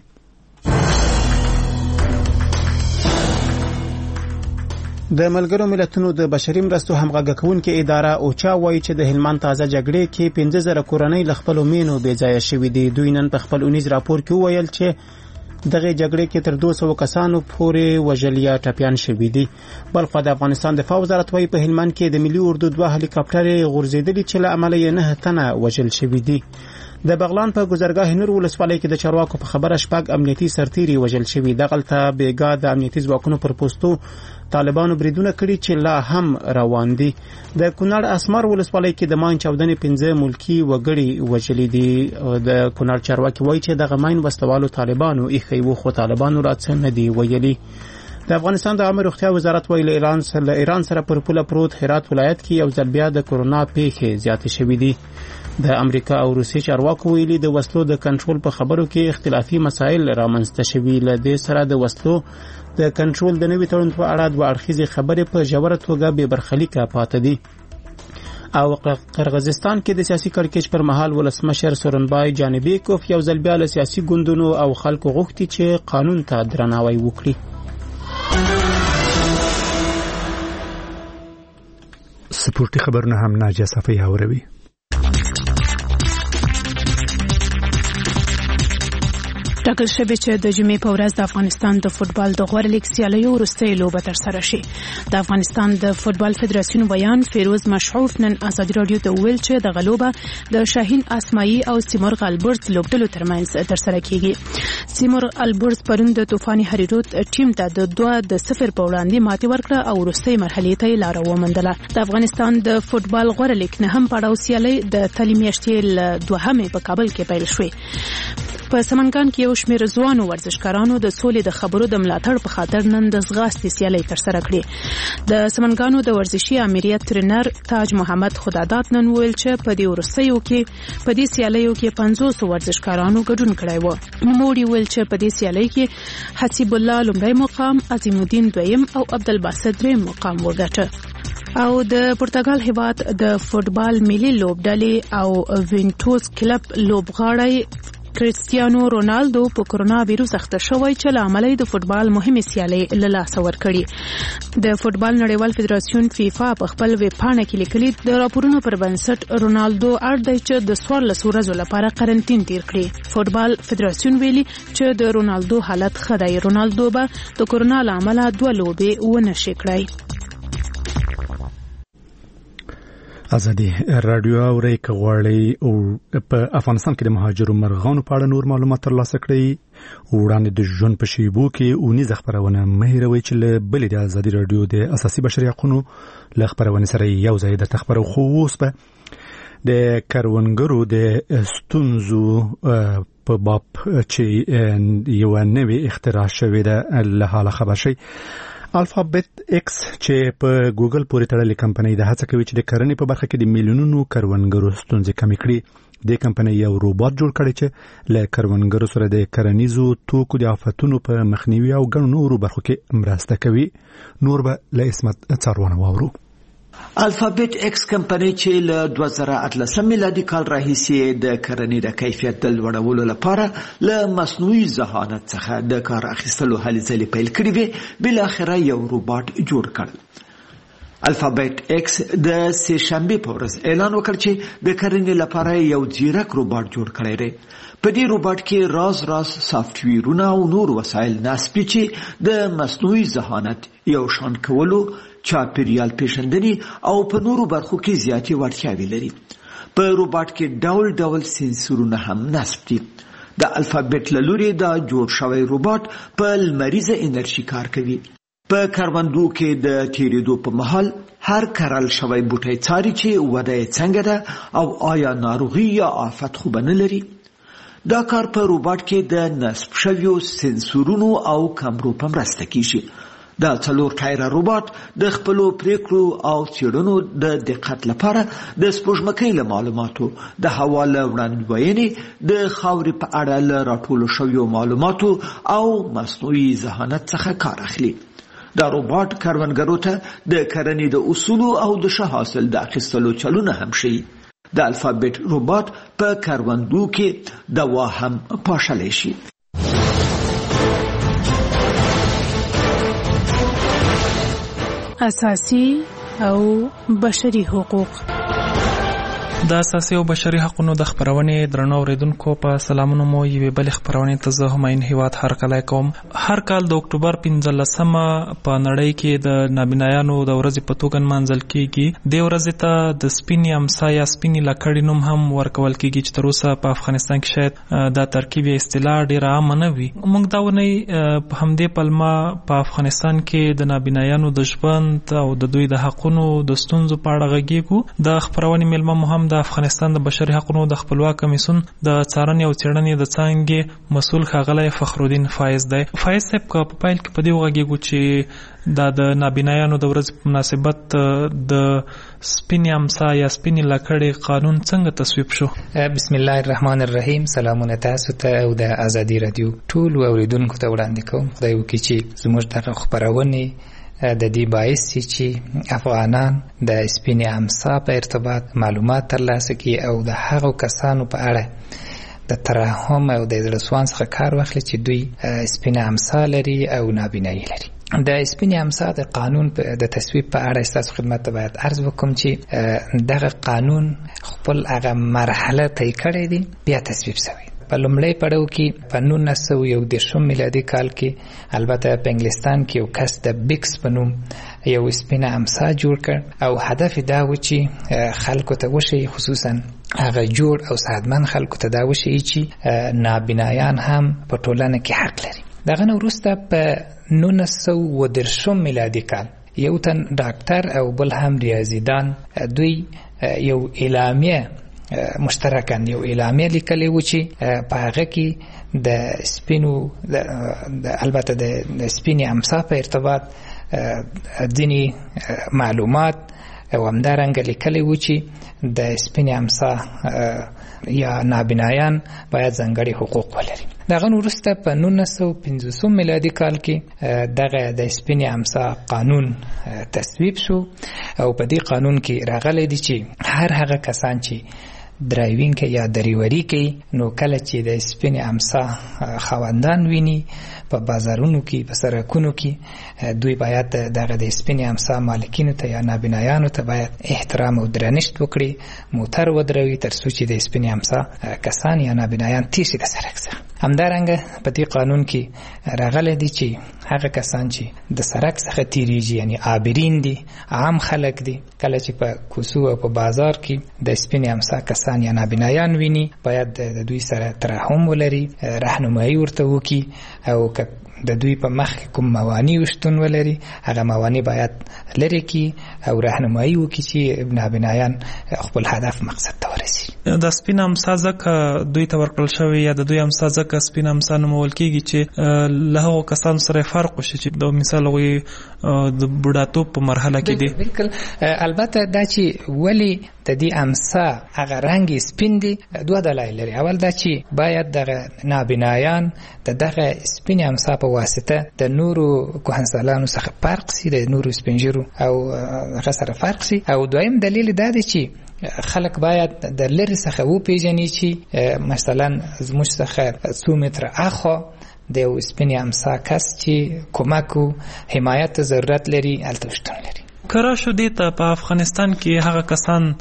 د ملګرو ملتونو د بشري مرستو همغږي کوونکې اداره اوچا وایي چې د هلمند تازه جګړې کې 15000 کورنۍ له خپل مینو بې ځای شوې دي. دوی نن په خپل اونیز راپور کې ویل چې دغه جګړې کې تر 200 کسانو پورې وژل یا ټپيان شوي دي. بلخو د افغانستان دفاع وزارت وایي په هلمند کې د ملي اردو 2 هلیکاپټر غورځېدلي چې له عمله 9 تنه وژل شوي دي. د بغلان په گذرګاه نور ولسوالۍ کې د چارواکو په خبره شپږ امنیتي سرتیري وژل شوي. دغلته بیګا د امنیتي ځواکونو پر پوسټو طالبانو بریدونه کړي چې لا هم روان دي. د کونړ اسمار ولسوالۍ کې د ماین چاودنې 15 ملکی وګړي وژلي دي. د کونړ چارواکي وایي چې دغه ماین وسوالو طالبانو ایښی وو، خو طالبانو راڅ نه دی ویلي. د افغانستان د عامه روغتیا وزارت ویل ایران سره پر پوله پروت هرات ولایت کې یو ځل بیا د کورونا پیښې زیاتې شوې دي. د امریکا او روسیې چارواکو ویلي د وسلو د کنټرول په خبرو کې اختلافي مسایل رامنځته شوي. له دې سره د وسلو د کنټرول د نوي تړون په اړه دوه اړخیزې خبرې په ژوره توګه بې برخلیکه پاتې دي. او قرغیزستان کې د سیاسي کړکېچ پر مهال ولسمشر سورنبای جانبیکوف یو ځل بیا له سیاسي ګوندونو او خلکو غوښتي چې قانون ته درناوی وکړي. سپورتي خبرونه هم ناجیه صفی اوري. ټاکل شوی چې د جمعې په ورځ د افغانستان د فوتبال د غوړ لیګ سیالیو وروستۍ لوبه ترسره شي. د افغانستان د فوتبال فدراسیون ویان فیروز مشعوف نن ازادي رادیو ته ویل چې د غلوبه د شاهین اسماعیل او سیمرغ البرز لوبډلو ترمنځ ترسره کیږي. سیمرغ البرز پرون د طوفان هریروت ټیم ته د 2-0 په وړاندې ماتې ورکړه او وروستۍ مرحلې ته لار وموندله. د افغانستان د فوتبال غوړ لیګ نه هم پړاو سیالي د تلې میاشتې دوهمه په کابل کې پیل شوې. په سمنګان کې یو شمېر ځوانو ورزشکارانو د سولې د خبرو د ملاتړ په خاطر نن د ځغاستې سیالۍ ترسره کړې. د سمنګانو د ورزشي امریت ټرینر تاج محمد خدادات نن ویل چې په دې وروستیو کې په دې سیالیو کې 500 ورزشکارانو ګډون کړی و. نوموړي ویل چې په دې سیالۍ کې حسیب الله لومړی مقام، عظیم الدین دویم او عبدالباسط دریم مقام وګټه. او د پرتګال هیواد د فوتبال ملي لوبډلې او وینټوس کلب لوبغاړی کریستیانو رونالدو په کورونا وایروس اخته شوی چې له امله د فوتبال مهمه سیالۍ له لاسه ورکړي. د فوتبال نړیوال فدراسیون فیفا په خپل ویب پاڼه کې لیکلي د راپورونو پر بنسټ رونالدو اړ دی چې د 14 ورځې لپاره قرنټین تیر کړي. فوتبال فدراسیون ویلي چې د رونالدو حالت ښه دی. رونالدو به د کورونا له امله 2 لوبې ونه شي کړای. ازادي رادیو اوري کغواړي او په افغانستان کې د مهاجرو مرغانو په اړه نور معلومات ترلاسه کړئ. وړاندې د ژوند په شیبو کې اونیز خبرونه مهیروي چې له بلې د ازادي رادیو د اساسي بشري حقوقو له خبرونه سره یو ځای د تخبر خو اوس په د کروندګرو د ستونزو په باب چې یو نوې اختراع شوې ده له حاله خبر شي. الفابت ایکس چې په ګوګل پورې تړلې کمپنۍ د هڅه کوي چې د کرنې په برخه کې د میلیونونو کروندګرو ستونزې کمې کړي. د کمپنۍ یو روبوټ جوړ کړی چې له کروندګرو سره د کرنیزو توکو د آفتونو په مخنیوي او ګڼو نورو برخو کې مرسته کوي. نور به له اسمت څارونه واورو. الفابت ایکس کمپنۍ چې له 2018 میلادي کال راهیسې د کرنې د کیفیت د لوړولو لپاره له مصنوعي ذهانت څخه د کار اخیستلو هلې ځلې پیل کړې وې، بلاخره یو روبوټ جوړ کړ. الفابت ایکس د سه‌شنبه په ورځ اعلان وکړ چې د کرنې لپاره یو ځیرک روبوټ جوړ کړی دی. په دې روبوټ کې راز سافټویرونه او نور وسایل نصب چې د مصنوعي ذهانت یو شان کولو، چاپیریال پیژندنې او په نورو برخو کې زیاتې وړتیاوې لري. په روبوټ کې ډول ډول سنسورونه هم نصب دي. د الفابت له لوري دا جوړ شوی روبوټ په لمریزه انرژي کار کوي. په کروندو کې د تیریدو په مهال هر کرل شوی بوټی څاري چې وده یې څنګه ده او آیا ناروغي یا آفت خو به نه لري. دا کار په روبوټ کې د نصب شویو سنسورونو او کمرو په مرسته کیږي. دا 4 ټایره روبوټ د خپلو پریکړو او څېړنو د دقت لپاره د سپوږمکۍ له معلوماتو، د هوا له وړاندوینې، د خاورې په اړه له راټولو شویو معلوماتو او مصنوعي ذهانت څخه کار اخلي. دا روبوټ کروندګرو ته د کرنې د اصولو او د ښه حاصل د اخیستلو چلونه هم ښیي. د الفابت روبوټ په کروندو کې دوا هم پاشلی شي. اساسي او بشري حقوق. د اساسي او بشري حقوقو د خبرونې درنو اوریدونکو په سلامونه مو یوې بل خبرونې ته زه هماین هیواد هرکلی کوم. هر کال د اکتوبر 15مه په نړۍ کې د نابینایانو د ورځې په توګه نمانځل کیږي. د ورځې ته د سپینې امسا یا سپینې لکړې نوم هم ورکول کیږي چې تر اوسه په افغانستان کې شاید دا ترکیب اصطلاح ډیره عامه نه وي. موږ دا ونی په همدې پلمه په افغانستان کې د نابینایانو د ژوند او د دوی د حقونو د ستونزو په اړه غږیږو. د خبرونې مېلمه مو هم د افغانستان د بشري حقوقو د خپلواک کمیسیون د څارنې او څېړنې د څانګې مسؤل ښاغلی فخرالدین فایز دی. فایز صاحب که په پیل کې په دې وغږیږو چې دا د نابینایانو د ورځې په مناسبت د سپینې امسا یا سپینې لکړې قانون څنګه تصویب شو؟ بسم الله الرحمن الرحیم. سلامونه تاسو ته او د ازادي رادیو ټولو اوریدونکو ته وړاندې کوم. خدای وکړي چې زموږ د خپرونې د دې باعث چې افغانان د سپینې امسا په ارتباط معلومات ترلاسه کړي او د هغو کسانو په اړه د ترحم او د زړه سوان څخه کار واخلي چې دوی سپینې امسا لري او نابینایي لري. د سپینې امسا د قانون د تصویب په اړه ستاسو خدمت ته باید عرض وکړم چې دغه قانون خپل هغه مرحله طی کړې دي، بیا تصویب شوی. په لومړی پړاو کې په 1911 میلادي کال کې البته په انګلستان کې یو کس د بیکس په نوم یو سپینه امسا جوړ کړ او هدف دا و چې خلکو ته وښیي، خصوصا هغه جوړ او صحتمند خلکو ته دا وښیي چې نابینایان هم په ټولنه کې حق لري. دغه نه وروسته په 1913 میلادي کال یو تن ډاکټر او بل هم ریاضیدان دوی یو اعلامیه مشترکاً یو اعلامیه لیکلی و چې په هغه کې د سپینو البته د سپینې امسا په ارتباط ځینې معلومات او همدارنګه لیکلی و چې د سپینې امسا یا نابینایان باید ځانګړي حقوق ولري. دغه وروسته په 1950 میلادي کال کې دغه د سپینې امسا قانون تصویب شو او په دې قانون کې راغلی دی چې هر هغه کسان چې درایوینګ یا دریوري کوي نو کله چې د سپینې امسا خاوندان ویني په بازارونو کې په سړکونو کې دوی باید دغه د سپینې امسا مالکینو ته یا نابینایانو ته باید احترام او درنښت وکړي، موټر ودروي تر څو چې د سپینې امسا کسان یا نابینایان تیر شي د سړک څخه. همدارنګه په دې قانون کې راغلی دی چې هغه کسان چې د سړک څخه تیریږي یعنی عابرین دي، عام خلک دي، کله چې په کوڅو او په بازار کې د سپینې امسا کسان یا نابینایان ویني باید د دوی سره ترحم ولري، راهنمایي ورته وکړي او که د دوی په مخ کوم موانع شتون ولري هغه موانع باید لري کی او راهنمایي وکړي چې نابینایان خپل هدف مقصد ته ورسیږي. د سپین امسا ځکه دوی ته ورکړل شوی یا د دوی امسا ځکه سپین امسا نومول کېږي چې له هغو کسانو سره فرق وشي چې د مثال هغوی د بوډاتوب په مرحله کې دي. بالکل البته دا چې ولی د دې امسا هغه رنګ سپین دي دوه دلایل لري. اول دا چې باید دغه نابینایان دغه سپین امسا په واسطه د نورو کهنسالانو څخه فرق سي، د نورو سپینجرو او هغه سره فرق سي. او دویم دلیل دا دی چې خلک باید د لرې څخه وپېژني چې مثلا زموږ څخه څو متره اخوا د یو سپین امسا کس چې کومک او حمایت ضرورت لري هلته شتون لري. کره شو دې ته په افغانستان کې هغه کسان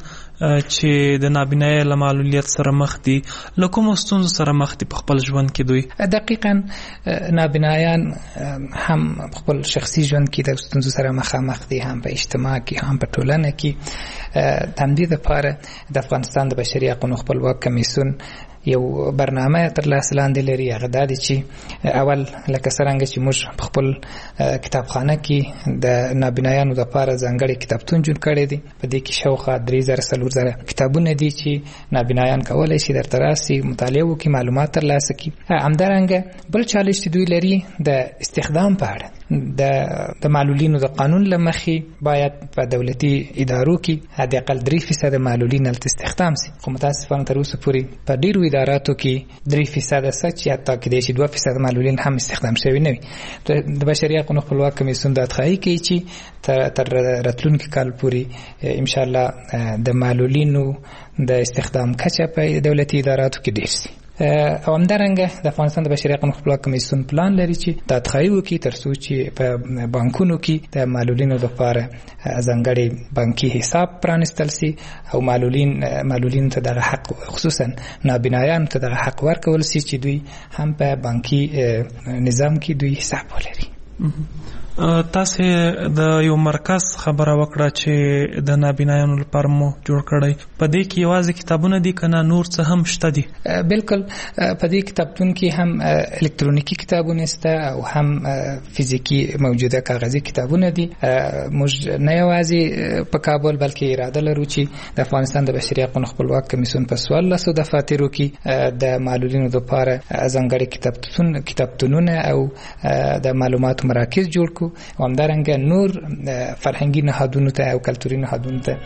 چې د نابینایۍ له معلولیت سره مخ دي له کومو ستونزو سره مخ دي په خپل ژوند کې دوی؟ دقیقاً نابینایان هم خپل شخصي ژوند کې د ستونزو سره مخامخ دي، هم په اجتماع کې هم په ټولنه کې. د همدې دپاره د افغانستان د بشري حقونو خپلواک کمیسیون یو برنامه تر لاس لاندې لري. هغه دا دی چې اول لکه څرنګه چې موږ په خپل کتابخانه کې د نابینایانو دپاره ځانګړی کتابتون جوړ کړی دی. په دې کې شاوخوا 3000 کتابونه دي چې نابینایان کولی شي درته راسي، مطالعه وکړي، معلومات ترلاسه کړي. همدارنګه بل چالش چې دوی لري د استخدام په اړه د معلولینو د قانون له مخې باید په دولتي ادارو کې حداقل 3% معلولین هلته استخدام سي. خو متاسفانه تر اوسه پورې په ډېرو اداراتو کې 3% سچ یا تا کېدای شي 2% معلولین هم استخدام شوي نه وي. د بشري حقونو خپلواک کمیسیون دا ادعا کوي چې تر راتلونکي کال پورې انشاءالله د معلولینو د استخدام کچه په دولتي اداراتو کې ډېر سي. او همدارنګه د افغانستان د بشري حقونو خپلواک کمیسیون پلان لري چې دا ادعا وکړي تر څو چې په بانکونو کې د معلولینو لپاره ځانګړی بانکي حساب پرانستل سي او معلولینو ته دغه حق خصوصا نابینایانو ته دغه حق ورکول سي چې دوی هم په بانکي نظام کې دوی حساب ولري. تاسو د یو مرکز خبره وکړه چې د نابینایانو لپاره مو جوړ کړی، په دې کې یوازې کتابونه دي کنه نور څه هم شته دي؟ بالکل په دې کتابتون کې هم الکترونیکی کتابونه شته او هم فزیکی موجوده کاغذي کتابونه دي. موږ نه یوازې په کابل بلکې اراده لرو چې د افغانستان د بشري حقونو خپلواک کمیسیون په 14 دفاترو کې د معلولینو لپاره ځانګړي کتابتونونه او د معلوماتو مراکز جوړ کړو. او همدارنګه نور فرهنګي نهادونو ته او کلتوري نهادونو ته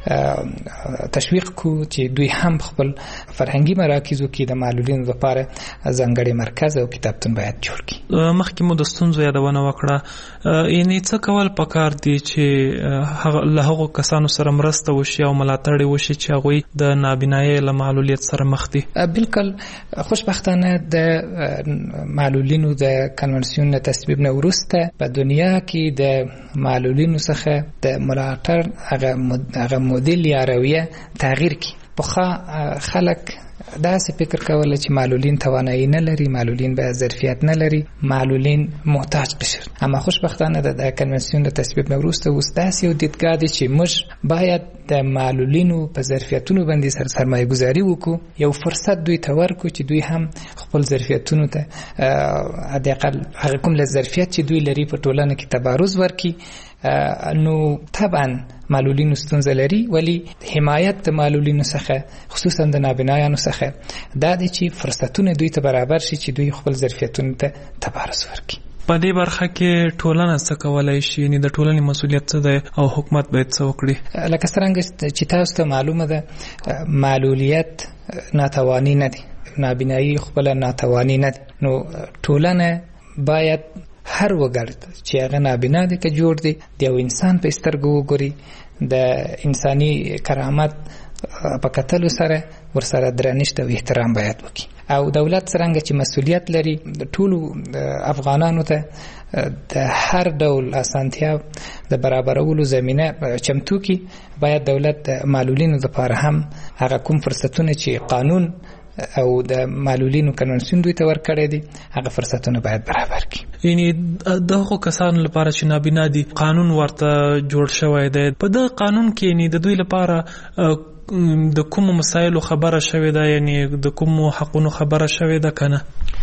تشویق کو چې دوی هم خپل فرهنګي مراکزو کې د معلولینو لپاره ځانګړي مرکز او کتابتون باید جوړ کړي. مخکې مو د ستونزو یادونه وکړه، یعنی څه کول پکار دي چې له هغو کسانو سره مرسته وشي او ملاتړ وشي چې هغوی د نابینایۍ له معلولیت سره مخ دي؟ بالکل خوشبختانه د معلولینو د کنونسیون تصویب نه وروسته په دنیا کې د معلولینو څخه د ملاتړ هغه مدل یا رویه تغییر کی. پخوا خلک داسې فکر کوله چې معلولین توانایی نه لري، معلولین به ظرفیت نه لري، معلولین محتاج قشر. اما خوشبختانه د کنونسیون د تصویب نه وروسته اوس داسې یو دیدګاه دی چې موږ باید د معلولینو په ظرفیتونو باندې سرمایه گذاري وکړو، یو فرصت دوی ته ورکړو چې دوی هم خپل ظرفیتونو ته حداقل هغه کوم ظرفیت چې دوی لري په ټولنه کې تبارز ورکړي. نو طبعا معلولینو ستونزه لري، ولی حمایت د معلولینو څخه خصوصا د نابینایانو څخه دا دی چې فرصتونه دوی ته برابر شي چې دوی خپل ظرفیتونو ته تبارز ورکړي. په دې برخه کې ټولنه څه کولای شي؟ یعنی د ټولنې مسؤلیت څه دی او حکومت باید څه وکړي؟ لکه څرنګه چې تاسو ته معلومه ده معلولیت ناتوانی نه دی، نابینایی خپل ناتوانی نه دی. نو ټولنه باید هر وګړی چې هغه نابینا دی که جوړ دی د یو انسان په سترګو وګوري، د انساني کرامت په کتلو سره ورسره درنښت او احترام باید وکړي. او دولت څرنګه چې مسؤلیت لري د ټولو افغانانو ته د هر ډول اسانتیا د برابرولو زمینه چمتو کی، باید دولت د معلولینو لپاره هم هغه کوم فرصتونه چې قانون او د معلولینو کنونسیون دوی ته ورکړی دي هغه فرصتونه باید برابر کړي. یعنی دغه کسانو لپاره چې نابینا دي قانون ورته جوړ شوی دی، په دغه قانون کې یعنی د دوی لپاره د کوم مسایلو خبره شوې ده، یعنی د کوم حقونو خبره شوې ده کنه؟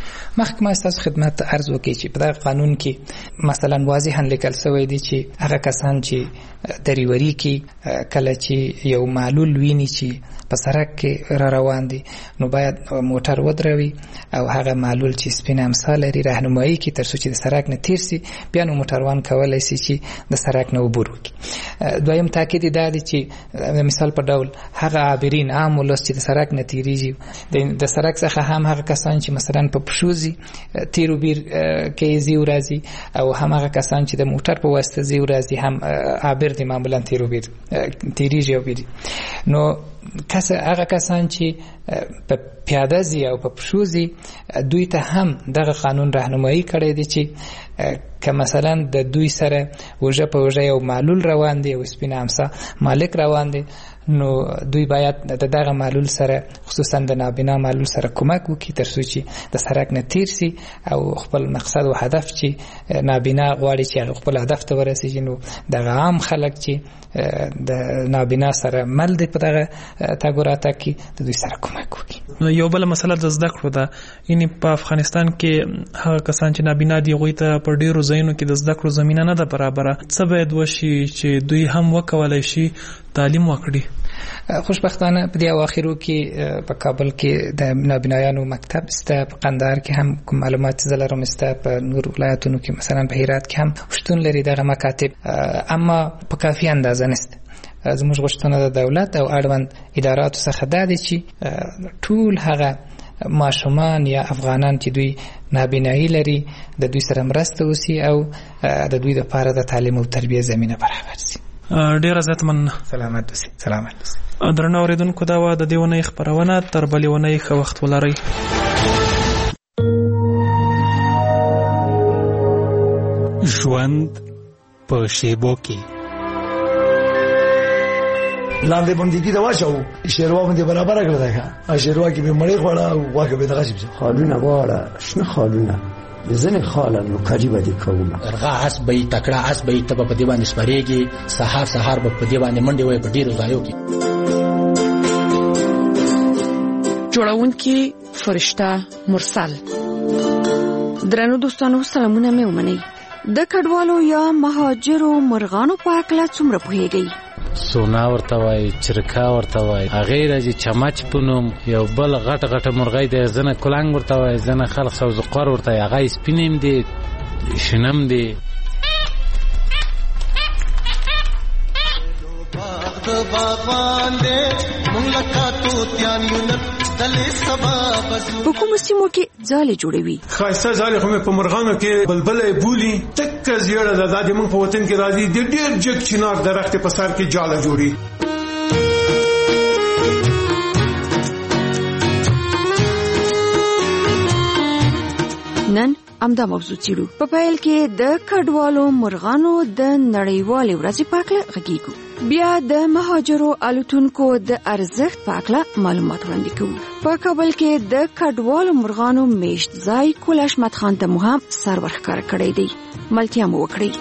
مخکې ما ستاسو خدمت عرض وکړي چې په دغه قانون کې مثلا واضحا لیکل شوی دی چې هغه کسان چې دریوري کې کله چې یو معلول ویني چې په سړک کې را روان دي نو باید موټر ودروي او هغه معلول چې سپین امسا لري راهنمایي کوي تر څو چې د سړک نه تیر سي بیا نو موټروان کولی سي چې د سړک نه عبور وکړي. دویم تاکید دا دی چې مثال په ډول هغه عابرین عام ولس چې د سړک نه تیریږي د سړک څخه هم هغه کسان چې مثلا په پښوزي تیر وبیر کې زی ورازي او هم هغه کسان چې د موټر په واسطه زی ورازي هم عابر دي معمولا تیر وبیر تیریږي او بیري. نو هغه کسان چې په پیاده زی او په پښوزي دوی ته هم دغه قانون راهنمایي کړی دی چې که مثلا د دوی سره وجه په وجه یو معلول روان دی او سپین امسا مالک روان دی نو دوی باید د دغه معلول سره خصوصا د نابینا معلول سره کومک وکړي تر څو چې د سړک نه تیر سي او خپل مقصد او هدف چې نابینا غواړي چې خپل هدف ته ورسیږي نو دغه عام خلک چې د نابینا سره مل دي په دغه تګوراته کې د دوی سره کومک وکړي. نو یو بل مسله د زده کړو ده یعنی په افغانستان کې هغه کسان چې نابینا دي غوي ته په ډیرو ځایونو کې د زده کړو زمينه نه ده برابره. څه باید وشي چې دوی هم وکولای شي تعلیم وکړي؟ خوشبختانه په دې اواخرو کې په کابل کې د نابینایانو مکتب سته، په قندهار کې هم کوم معلومات زلرم سته، په نور ولایتونو کې مثلا په هرات کې هم شتون لري دغه مکاتب، اما په کافي اندازه نشته. زموږ غوښتنه د دولت او اړوند اداراتو څخه دا دی چې ټول هغه ماشومان یا افغانان چې دوی نابینایی لري د دوی سره مرسته وسی او د دوی لپاره د تعلیم او تربیه زمينه برابر شي. ډیر عزت من سلامت اوسئ. سلامت اوسئ. درنو اوریدونکو دا و د دې ونې خبرونه تر بلې ونې ښه وخت ولرئ. ژوند په شیبو کې لاندې باندې دا واچو شیروا باندې برابر کړل دا شیروا کې به مړی خوړه او واکه به دغه شي خالونه واړه شنه خالونه ځنه خالن لوکاري باندې کومه ارغه اس به تکړه اس به ته په دې باندې سپریږي سحر به په دې باندې منډي وای په ډیرو ځایو کې. جوړونکي فرشته مرسل. درنو دوستانو سلامونه مې ومنئ. د کډوالو یا مهاجرو مرغانو په اړه څومره پوهیږئ؟ سونا ورته وای، چرکا ورته وای، هغه راځي چمچ پونم، یو بل غټه مرغۍ د زنه کلنګ ورته وای، زنه خلق سوزقار ورته هغه سپینیم دي شنم دي. په کوم سیمو کې ځالې جوړوي؟ خاصه ځالې خو په مرغانو کې بلبلې بولی تک زیړه د دادې مونږ په وطن کې راځي د ډېر جګ چنار درخت په سر کې جاله جوړي. نن امدا موضوع چیرو په پیل کې د کډوالو مرغانو د نړیوالې ورځې په اړه غږیږو، بیا د مهاجرو الوتونکو د ارزښت په اړه معلومات وړاندې کوو. په کابل کې د کډوالو مرغانو میشت ځای کول احمد خان ته مهم سرور ښکار کړی دی. ملتیا مو وکړئ.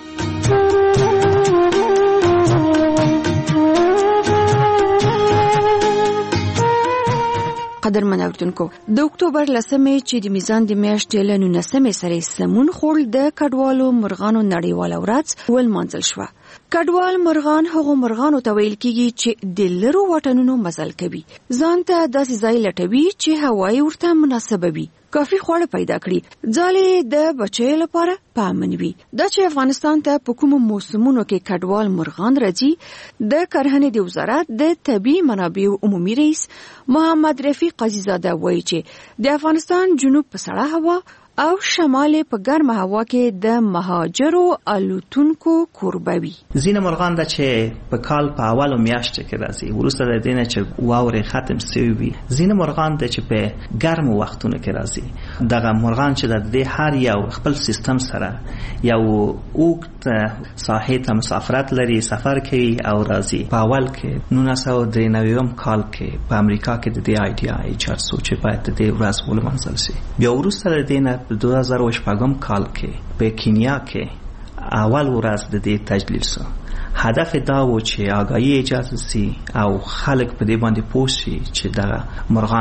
قدرمن اوریدونکو، د اکتوبر لسمې چې د میزان د میاشتې له 19 سره سمون خور د کډوالو مرغانو نړیواله ورځ ولمانځل شوه. کډوال مرغان هغو مرغانو ته ویل کیږي چې د لرو وطنونو مزل کوي، ځان ته داسې ځای لټوي چې هوایي ورته مناسبه وي، کافي خواړه پیدا کړي، ځالې د بچیو لپاره پامن وي. دا چې افغانستان ته په کومو موسمونو کې کډوال مرغان راځي، د کرهنې د وزارت د طبیعي منابعو عمومي رئیس محمد رفیق قاضیزاده وایي چې د افغانستان جنوب په سړه هوا او شمال په ګرمه هوا کې د مهاجرو الوتونکو کوربه وي. ځینې مرغان د چې په کال په اولو میاشتو کې راځي، وروسته د دې نه چې واورې ختم شوي وي. ځینې مرغان د چې په ګرمو وختونو کې راځي. دغه مرغان چې د دې هر یو خپل سیستم سره یو اوږد ساحې ته مسافرت لري، سفر کوي او راځي. په اول کې 1993 کال کې په امریکا کې د دې آیډیا ایجاد شو چې باید د دې ورځ ولمانځل شي. بیا وروسته د دې نه 2008 کال کې په کینیا کې اول ورځ د دې تجلیل شو. هدف دا و چې آگاهی ایجاد شي او خلک په دې باندې پوه شي چې دا مرغان په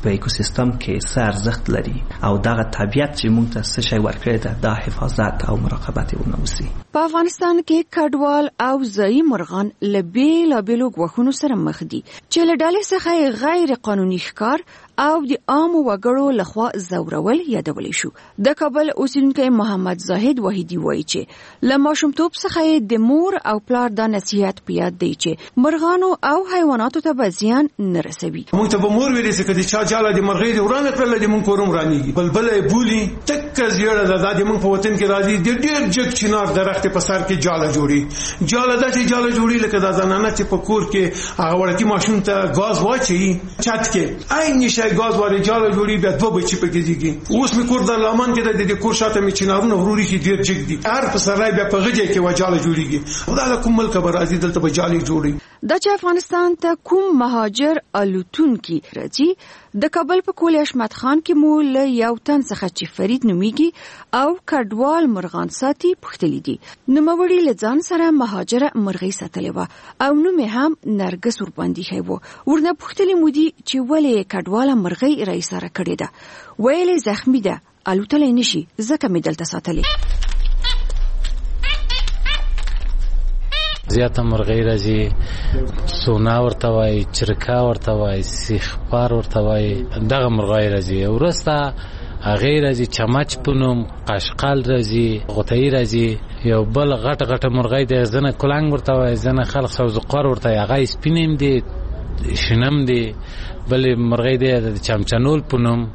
په ایکوسیستم کې څه ارزښت لري او دغه طبیعت چې موږ ته څه شی ورکړی ده دا حفاظت او مراقبت یې ونه وسي. په افغانستان کې کډوال او ځایي مرغان له بیلابیلو ګواښونو سره مخ دي چې له ډلې څخه غیر قانوني ښکار او د عامو وګړو لخوا ځورول یادولی شو. د کابل اوسیدونکی محمد زاهد وحیدي وایي چې له ماشومتوب څخه د مور او پلار د نصیحت په یاد دی چې مرغانو او حیواناتو ته به زیان نه رسوي. موږ ته به مور ویلې چې کله چا جاله د مرغۍ د ورانه کړل د موږ کوروم رانیږي بلبل یې بولی تک زیړه د موږ په وطن کې راځي د ډېر جګ چنار درخت په سر کې جاله جوړي جاله جوړي لکه د زنانه چې په کور کې هغه ورکی ماشوم ته غاز واچي چت کې عین شي غاز واري جاله جوړي بیا دوه بچي پکې ديږي. اوس می کور د لامان کې د کور شاته می چنارونه وروري کې ډېر جګ دي هر په سرای بیا په غږی کې وجاله جوړيږي. خدای کوم ملک به راځي دلته به جالي جوړي. د چې افغانستان ته کوم مهاجر الوتونکي راځي د کابل په کول حشمت خان کې مو له یو تن څخه چې فرید نومیږي او کډوال مرغان ساتي پختلی دي. نوموړي له ځان سره مهاجره مرغۍ ساتلې و او نوم هم نرګس ور باندې هي و. ورنه پختلی مودي چې ولې کډواله مرغۍ رئیس سره کړې ده ویلې زخمی ده الوتلې نشي ځکه مې دلته ساتلې. زیاته مرغۍ راځي سونا ورته وایي چرکا ورته وایي سیخپار ورته وایي دغه مرغۍ راځي. ورسته هغې راځي چمچ په نوم قشقل راځي غوتهی راځي یو بل غټه مرغۍ د ځنه کلنګ ورته وایي ځنه خلق سوزقار ورته وایي هغه سپینم دي شنم دي بلې مرغۍ دی د چمچنول په نوم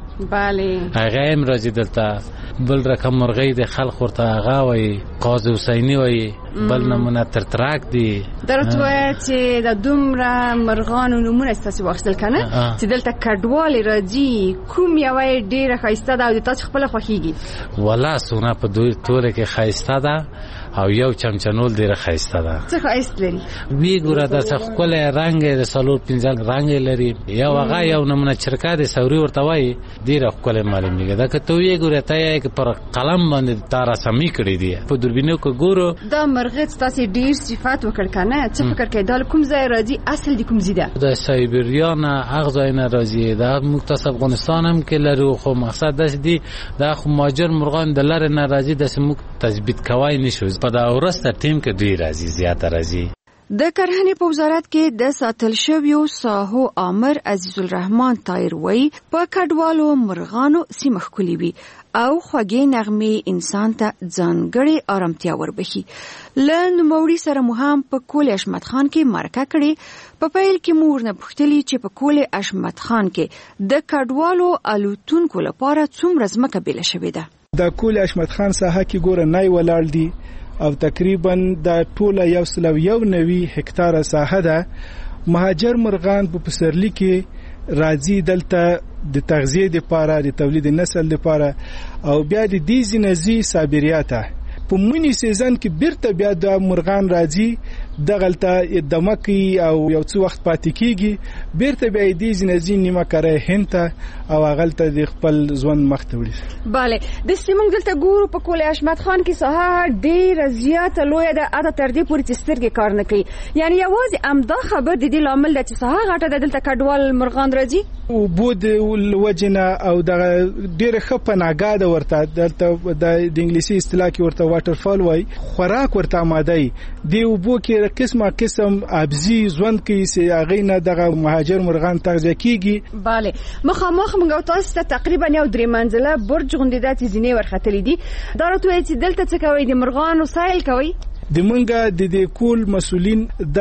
هغه هم راځي دلته. بل رقم مرغۍ د خلق ورته هغه وایي قاضي حسیني وایي بل نمونه ترتراک دي. درته وایي چې د دومره مرغانو نمونه ستاسو واخیستل کنه چې دلته کډوال راځي کوم یو ډیره ښایسته ده او تاسو خپل خوښیږي؟ ولا سونه په دوی ټوله کې ښایسته ده او یو چمچنول ډیره ښایسته ده. څه ښایست لري؟ وی ګوره د څه خپل رنگ د سالور پنځل رنگ لري. یو هغه یو نمونه چرکا د سوري ورته وایي ډیره خپل معلومیږي. دا که ته وی ګوره ته یې پر قلم باندې تار سمې کړې دي په دوربینو کې ګورو دا مرغه ستاسو ډیر صفات وکړ کنه څه فکر کې دا کوم ځای راځي اصل د کوم ځای ده؟ د سایبریا نه هغه ځای نه راځي دا مختص افغانستان هم کې لري خو مقصد داس دي دا خو ماجر مرغان د لاره نه راځي د سمو تثبیت کوي نشو په دا ورسته ټیم کې دوی راځي زیاته راځي. د کرهنې په وزارت کې د ساتل شویو ساحو امر عزیز الرحمن طاهر وایي په کډوالو مرغانو سیمه ښکلې وي او خوږې نغمې انسان ته ځانګړې آرامتیا وربخي. له نوموړي سره مو هم په کول حشمت خان کې مرکه کړې. په پیل کې مو ورنه پوښتلي چې په کول حشمت خان کې د کډوالو الوتونکو لپاره څومره ځمکه بیله شوې ده. د کول حشمت خان ساحه کې ګوره نای ولاړ دي او تقریبا د ټوله 190 هکتاره ساحه ده. مهاجر مرغان په پسرلی کې راځي دلته د تغذیه لپاره د تولید نسل لپاره او بیا د دې ځینځي صابریاته په منی سیزن کې بیرته بیا د مرغان راځي دغلته دمکی او یو څو وخت پاتې کیږي بیرته بیا دې ځینځي نیمه کاره هنته او غلطه د خپل ځوان مخته وړي. bale د سیمون دلته ګورو په کول حشمت خان کې ساحه ډیر زیاته لوی ده اته تر دې پورې سترګې کار نه کوي. یعنی یوازې امدا خبر د دې لامل ده چې ساحه غټه ده دلته کډوال مرغان راځي او بود وجنه او د ډیر خپناګه ده ورته دلته د انګلیسي اصطلاح کې ورته واټر فال وای خوراک ورته آماده دی وبو کې قسم ابزي ژوند کې سي اغه نه دغه مهاجر مرغان تغذیه کیږي. bale مخامخ موږ تاسو ته تقریبا یو درې منزله برج غونډه د زینې ورختلې دي. دا راته چې دلته څه کوي د مرغانو سایل کوي د منګه د کول مسولین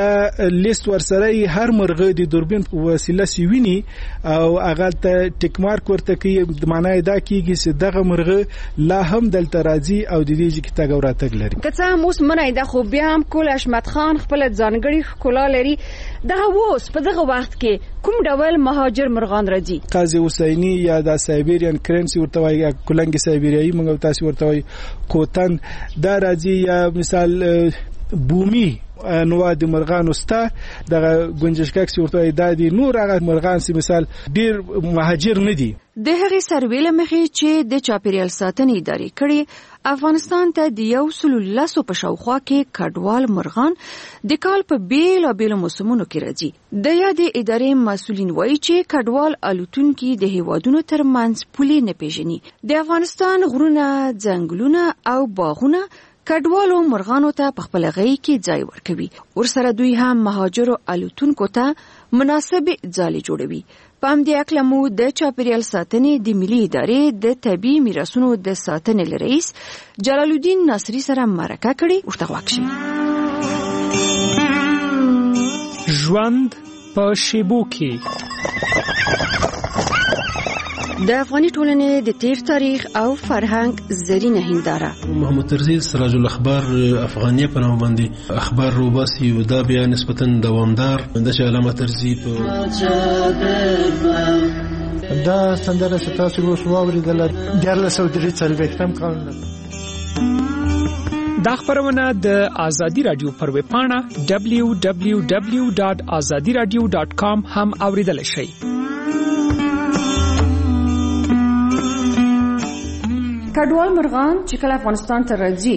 د لیست ورسره هر مرغه د دوربین وسیله سیوینی او هغه ته ټیک مارک ورته کوي د معنی دا کیږي چې دغه مرغه لا هم دلته راځي او د دې کې تاګ وراتګ لري. که څه هم اوس منای د خو بیا هم کول حشمت خان خپل ځانګړي ښکلا لري. دغه اوس په دغه وخت کې کوم ډول مهاجر مرغان راځي؟ قاضي حسینی یا د سایبیرین کرنسی ورته وایي کولنګ سایبیریایی موږ تاسو ورته وایي کوتن دا راځي یا مثال بومي نوع د مرغانو ستا د گنجشکک ورته د نور هغه مرغان سي مثال ډیر مهاجر نه دي. د هغې سروې له مخې چې د چاپیریال ساتنې ادارې کړي افغانستان ته د 110 په شاوخوا کې کډوال مرغان د کال په بیلابیلو موسمونو کې راځي. د یادې ادارې مسؤلین وایي چې کډوال الوتونکي د هیوادونو ترمنځ پولې نه پیژني. د افغانستان غرونه، ځنګلونه او باغونه کډوالو مرغانو ته په خپل غي کې ځای ورکوي. ورسره دوی هم مهاجرو الوتونکو ته مناسب ځای جوړوي. په همدې اکله مو د چاپیریال ساتنې د ملي ادارې د طبیعي میراثونو د ساتنې رئیس جلال الدین ناصري سره مرکه کړې. ورته واکشي ژوند په شیبو کې د افغاني ټولنې د تیر تاریخ او فرهنګ زرینه هنداره. محمد طرزي سراج الاخبار افغانیه په نوم باندې اخبار روباسي او دا بیا نسبتا دوامدار د علامه طرزي په دا سندره ستاسو اوس واوریدل 1443 کال. دا خبرونه د آزادی رادیو پر ویب پاڼه www.azadiradio.com هم اوریدل شئ. کډوال مرغان چې کله افغانستان ته راځي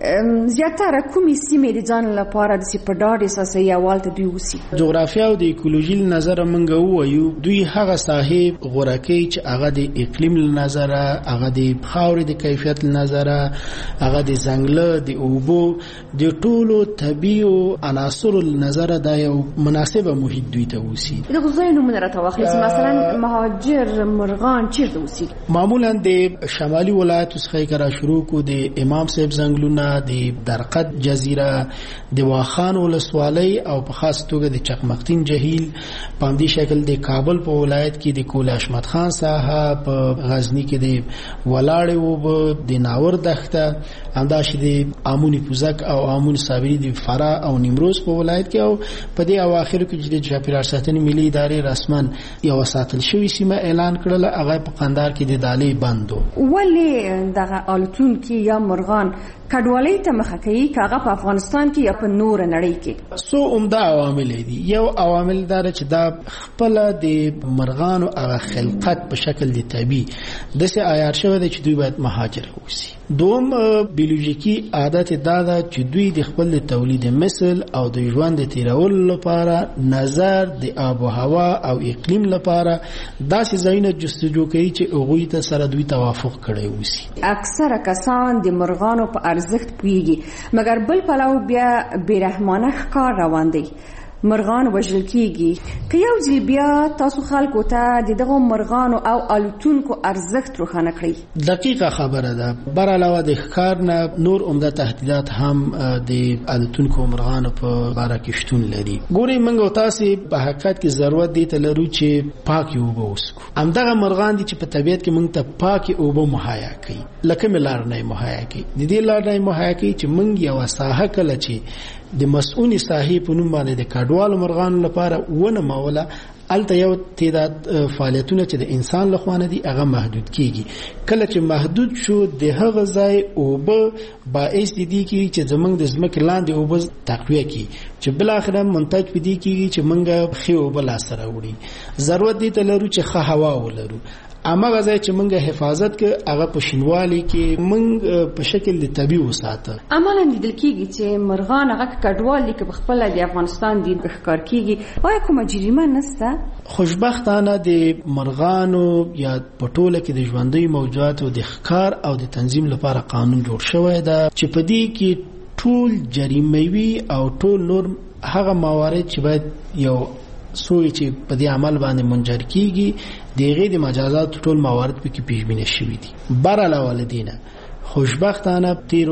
زیاتره کومې سیمې د ځان لپاره د سپډاډ اساسي اول ته دوی وسی. جغرافیا او د ایکولوژي نظر منګه وایو دوی هغه ساحې غورکي چې هغه د اقلیم نظر، هغه د خاورې د کیفیت نظر، هغه د ځنګل د اوبو د ټولو طبيعي عناصر نظر د یو مناسبه محیط دوی ته وسی. د غوښنې نمونه راته واخلئ مثلا مهاجر مرغان چیرته وسی؟ معمولا د شمالي ولایت څخه کرا شروع کو د امام صاحب ځنګلونه، د درقد جزیره، د واخان ولسوالۍ او په خاص توګه د چقمقتین جهیل په همدې شکل د کابل په ولایت کې د کول احمد خان ساحه، په غزنی کې د ولاړې او د ناور دښته، همداشې د امونی پوزک او امون صابری د فرا او نیمروز په ولایت کې او په دې اواخر کې چې د چاپیریال ساتنې ملي ادارې رسمن یو ساتل شوی سیمه اعلان کړل، هغه په قندهار کې د دالې بندو. ولی دغه الوتونکي یا مرغان کډوالۍ ته مخه کوي کاغه په افغانستان کې یا په نور نړۍ کې؟ سو عمده عوامل دي. یو عوامل دا چې دا خپل د مرغانو هغه خلقت په شکل د طبيعي د سه عیار شوی دی چې دوی باید مهاجر وسی. دوم بیولوژیکی عادت دا ده چې دوی د خپل تولید مثل او د ژوند د تیرولو لپاره نظر د آب و هوا او اقلیم لپاره داسې ځایونه جستجو کوي چې هغوی ته سره دوی توافق کړی وسی. اکثره کسان د مرغانو په ارزښت پوهیږي مګر بل پلو بیا بیرحمانه ښکار روان دی. مرغان وژل کیږي که یو ځل بیا تاسو خلکو ته دغه مرغانو او الوتونکو ارزښت روښانه کړئ؟ دقیقه خبره ده. بر علاوه د ښکار نه نور عمده تهدیدات هم د الوتونکو مرغانو په اړه کې شتون لري. ګورئ موږ او تاسو په حقیقت کې ضرورت دی ته لرو چې پاکي اوبه وسکو. همدغه مرغان دي چې په طبیعت کې موږ ته پاکي اوبه مهیا کوي، لکه ملار نه مهیا کوي. د دې لار نه مهیا کوي چې موږ یو ساحه کله چې د مسؤونی صاحب په نوم باندې د کډوالو مرغانو لپاره ونه مولا الته یو تعداد فعالیتونه چې د انسان لخوا نه دي هغه محدود کیږي. کله چې محدود شو د هغه ځای اوبه باعث دي چې زمونږ د ځمکې لاندې اوبه تقویه کی چې بل اخر منتج پدې کیږي چې موږ خو اوبه لا سره وړي. ضرورت دي ته لرو چې ښه هوا ولرو. اما غځای چې موږ حفاظت کې هغه په شینوالي کې موږ په شکل د طبيعي وساته. عملاً لیدل کیږي چې مرغان هغه کډوال لیک په خپل د افغانستان د ښکار کیږي. آیا کومه جریمه نشته؟ خوشبختانه د مرغانو یا پټوله کې د ژوندۍ موجوداتو د ښکار او د تنظیم لپاره قانون جوړ شوی دی چې په دې کې ټول جریموي او ټول نور هغه موارد چې باید یو سوی چې په دې عمل باندې منجر کیږي دغه د مجازات ټول موارد په کې پیش بینی شوی دي. بر علاوه لدینه خوشبختانه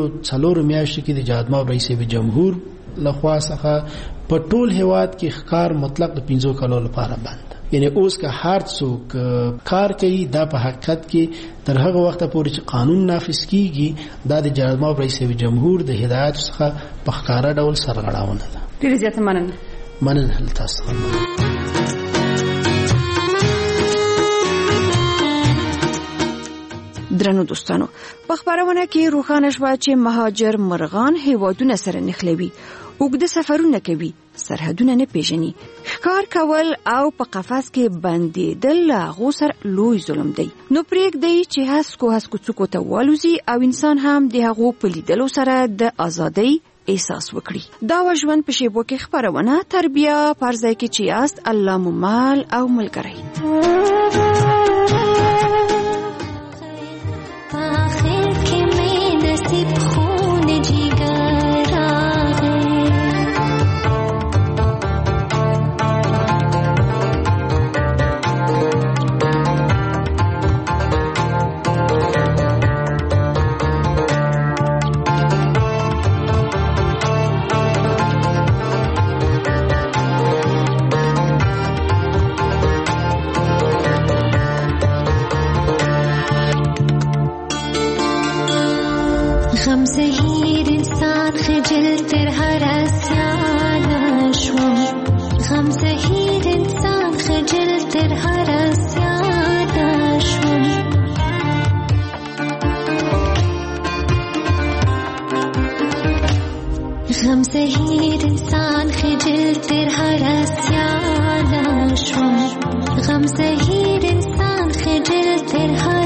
13 میاشتې کې د جادما رئیس جمهور لخوا څخه په ټول هیواد کې ښکار مطلق د 15 کالو لپاره بند. یعنی اوس که هر څوک کار کوي دا په حقیقت کې تر هغه وخت پورې چې قانون نافذ کیږي دا د جادما رئیس جمهور د هدایت څخه په ښکارا ډول سرغړاونه ده. ډیر زیات مننه تاسو. درنو دوستانو په خبرونه کې روښانه شوه چې مهاجر مرغان هیوادونه سره نښلوي، اوږده سفرونه کوي، سرحدونه نه پیژني، ښکار کول او په قفس کې بندېدل له هغو سره لوی ظلم دی. نو پرېږدئ چې هسکو څوکو ته والوزي او انسان هم د هغو په لیدلو سره د ازادۍ احساس وکړي. دا و ژوند په شیبو کې خبرونه، تربیه پر ځای کې چې یاست الله مو مال او ملګری. غم زهیر انسان خجل تر هر اسیان شوم، غم زهیر انسان خجل تر هر اسیان شوم. غم زهیر انسان خجل تر هر اسیان شوم، غم زهیر انسان خجل تر هر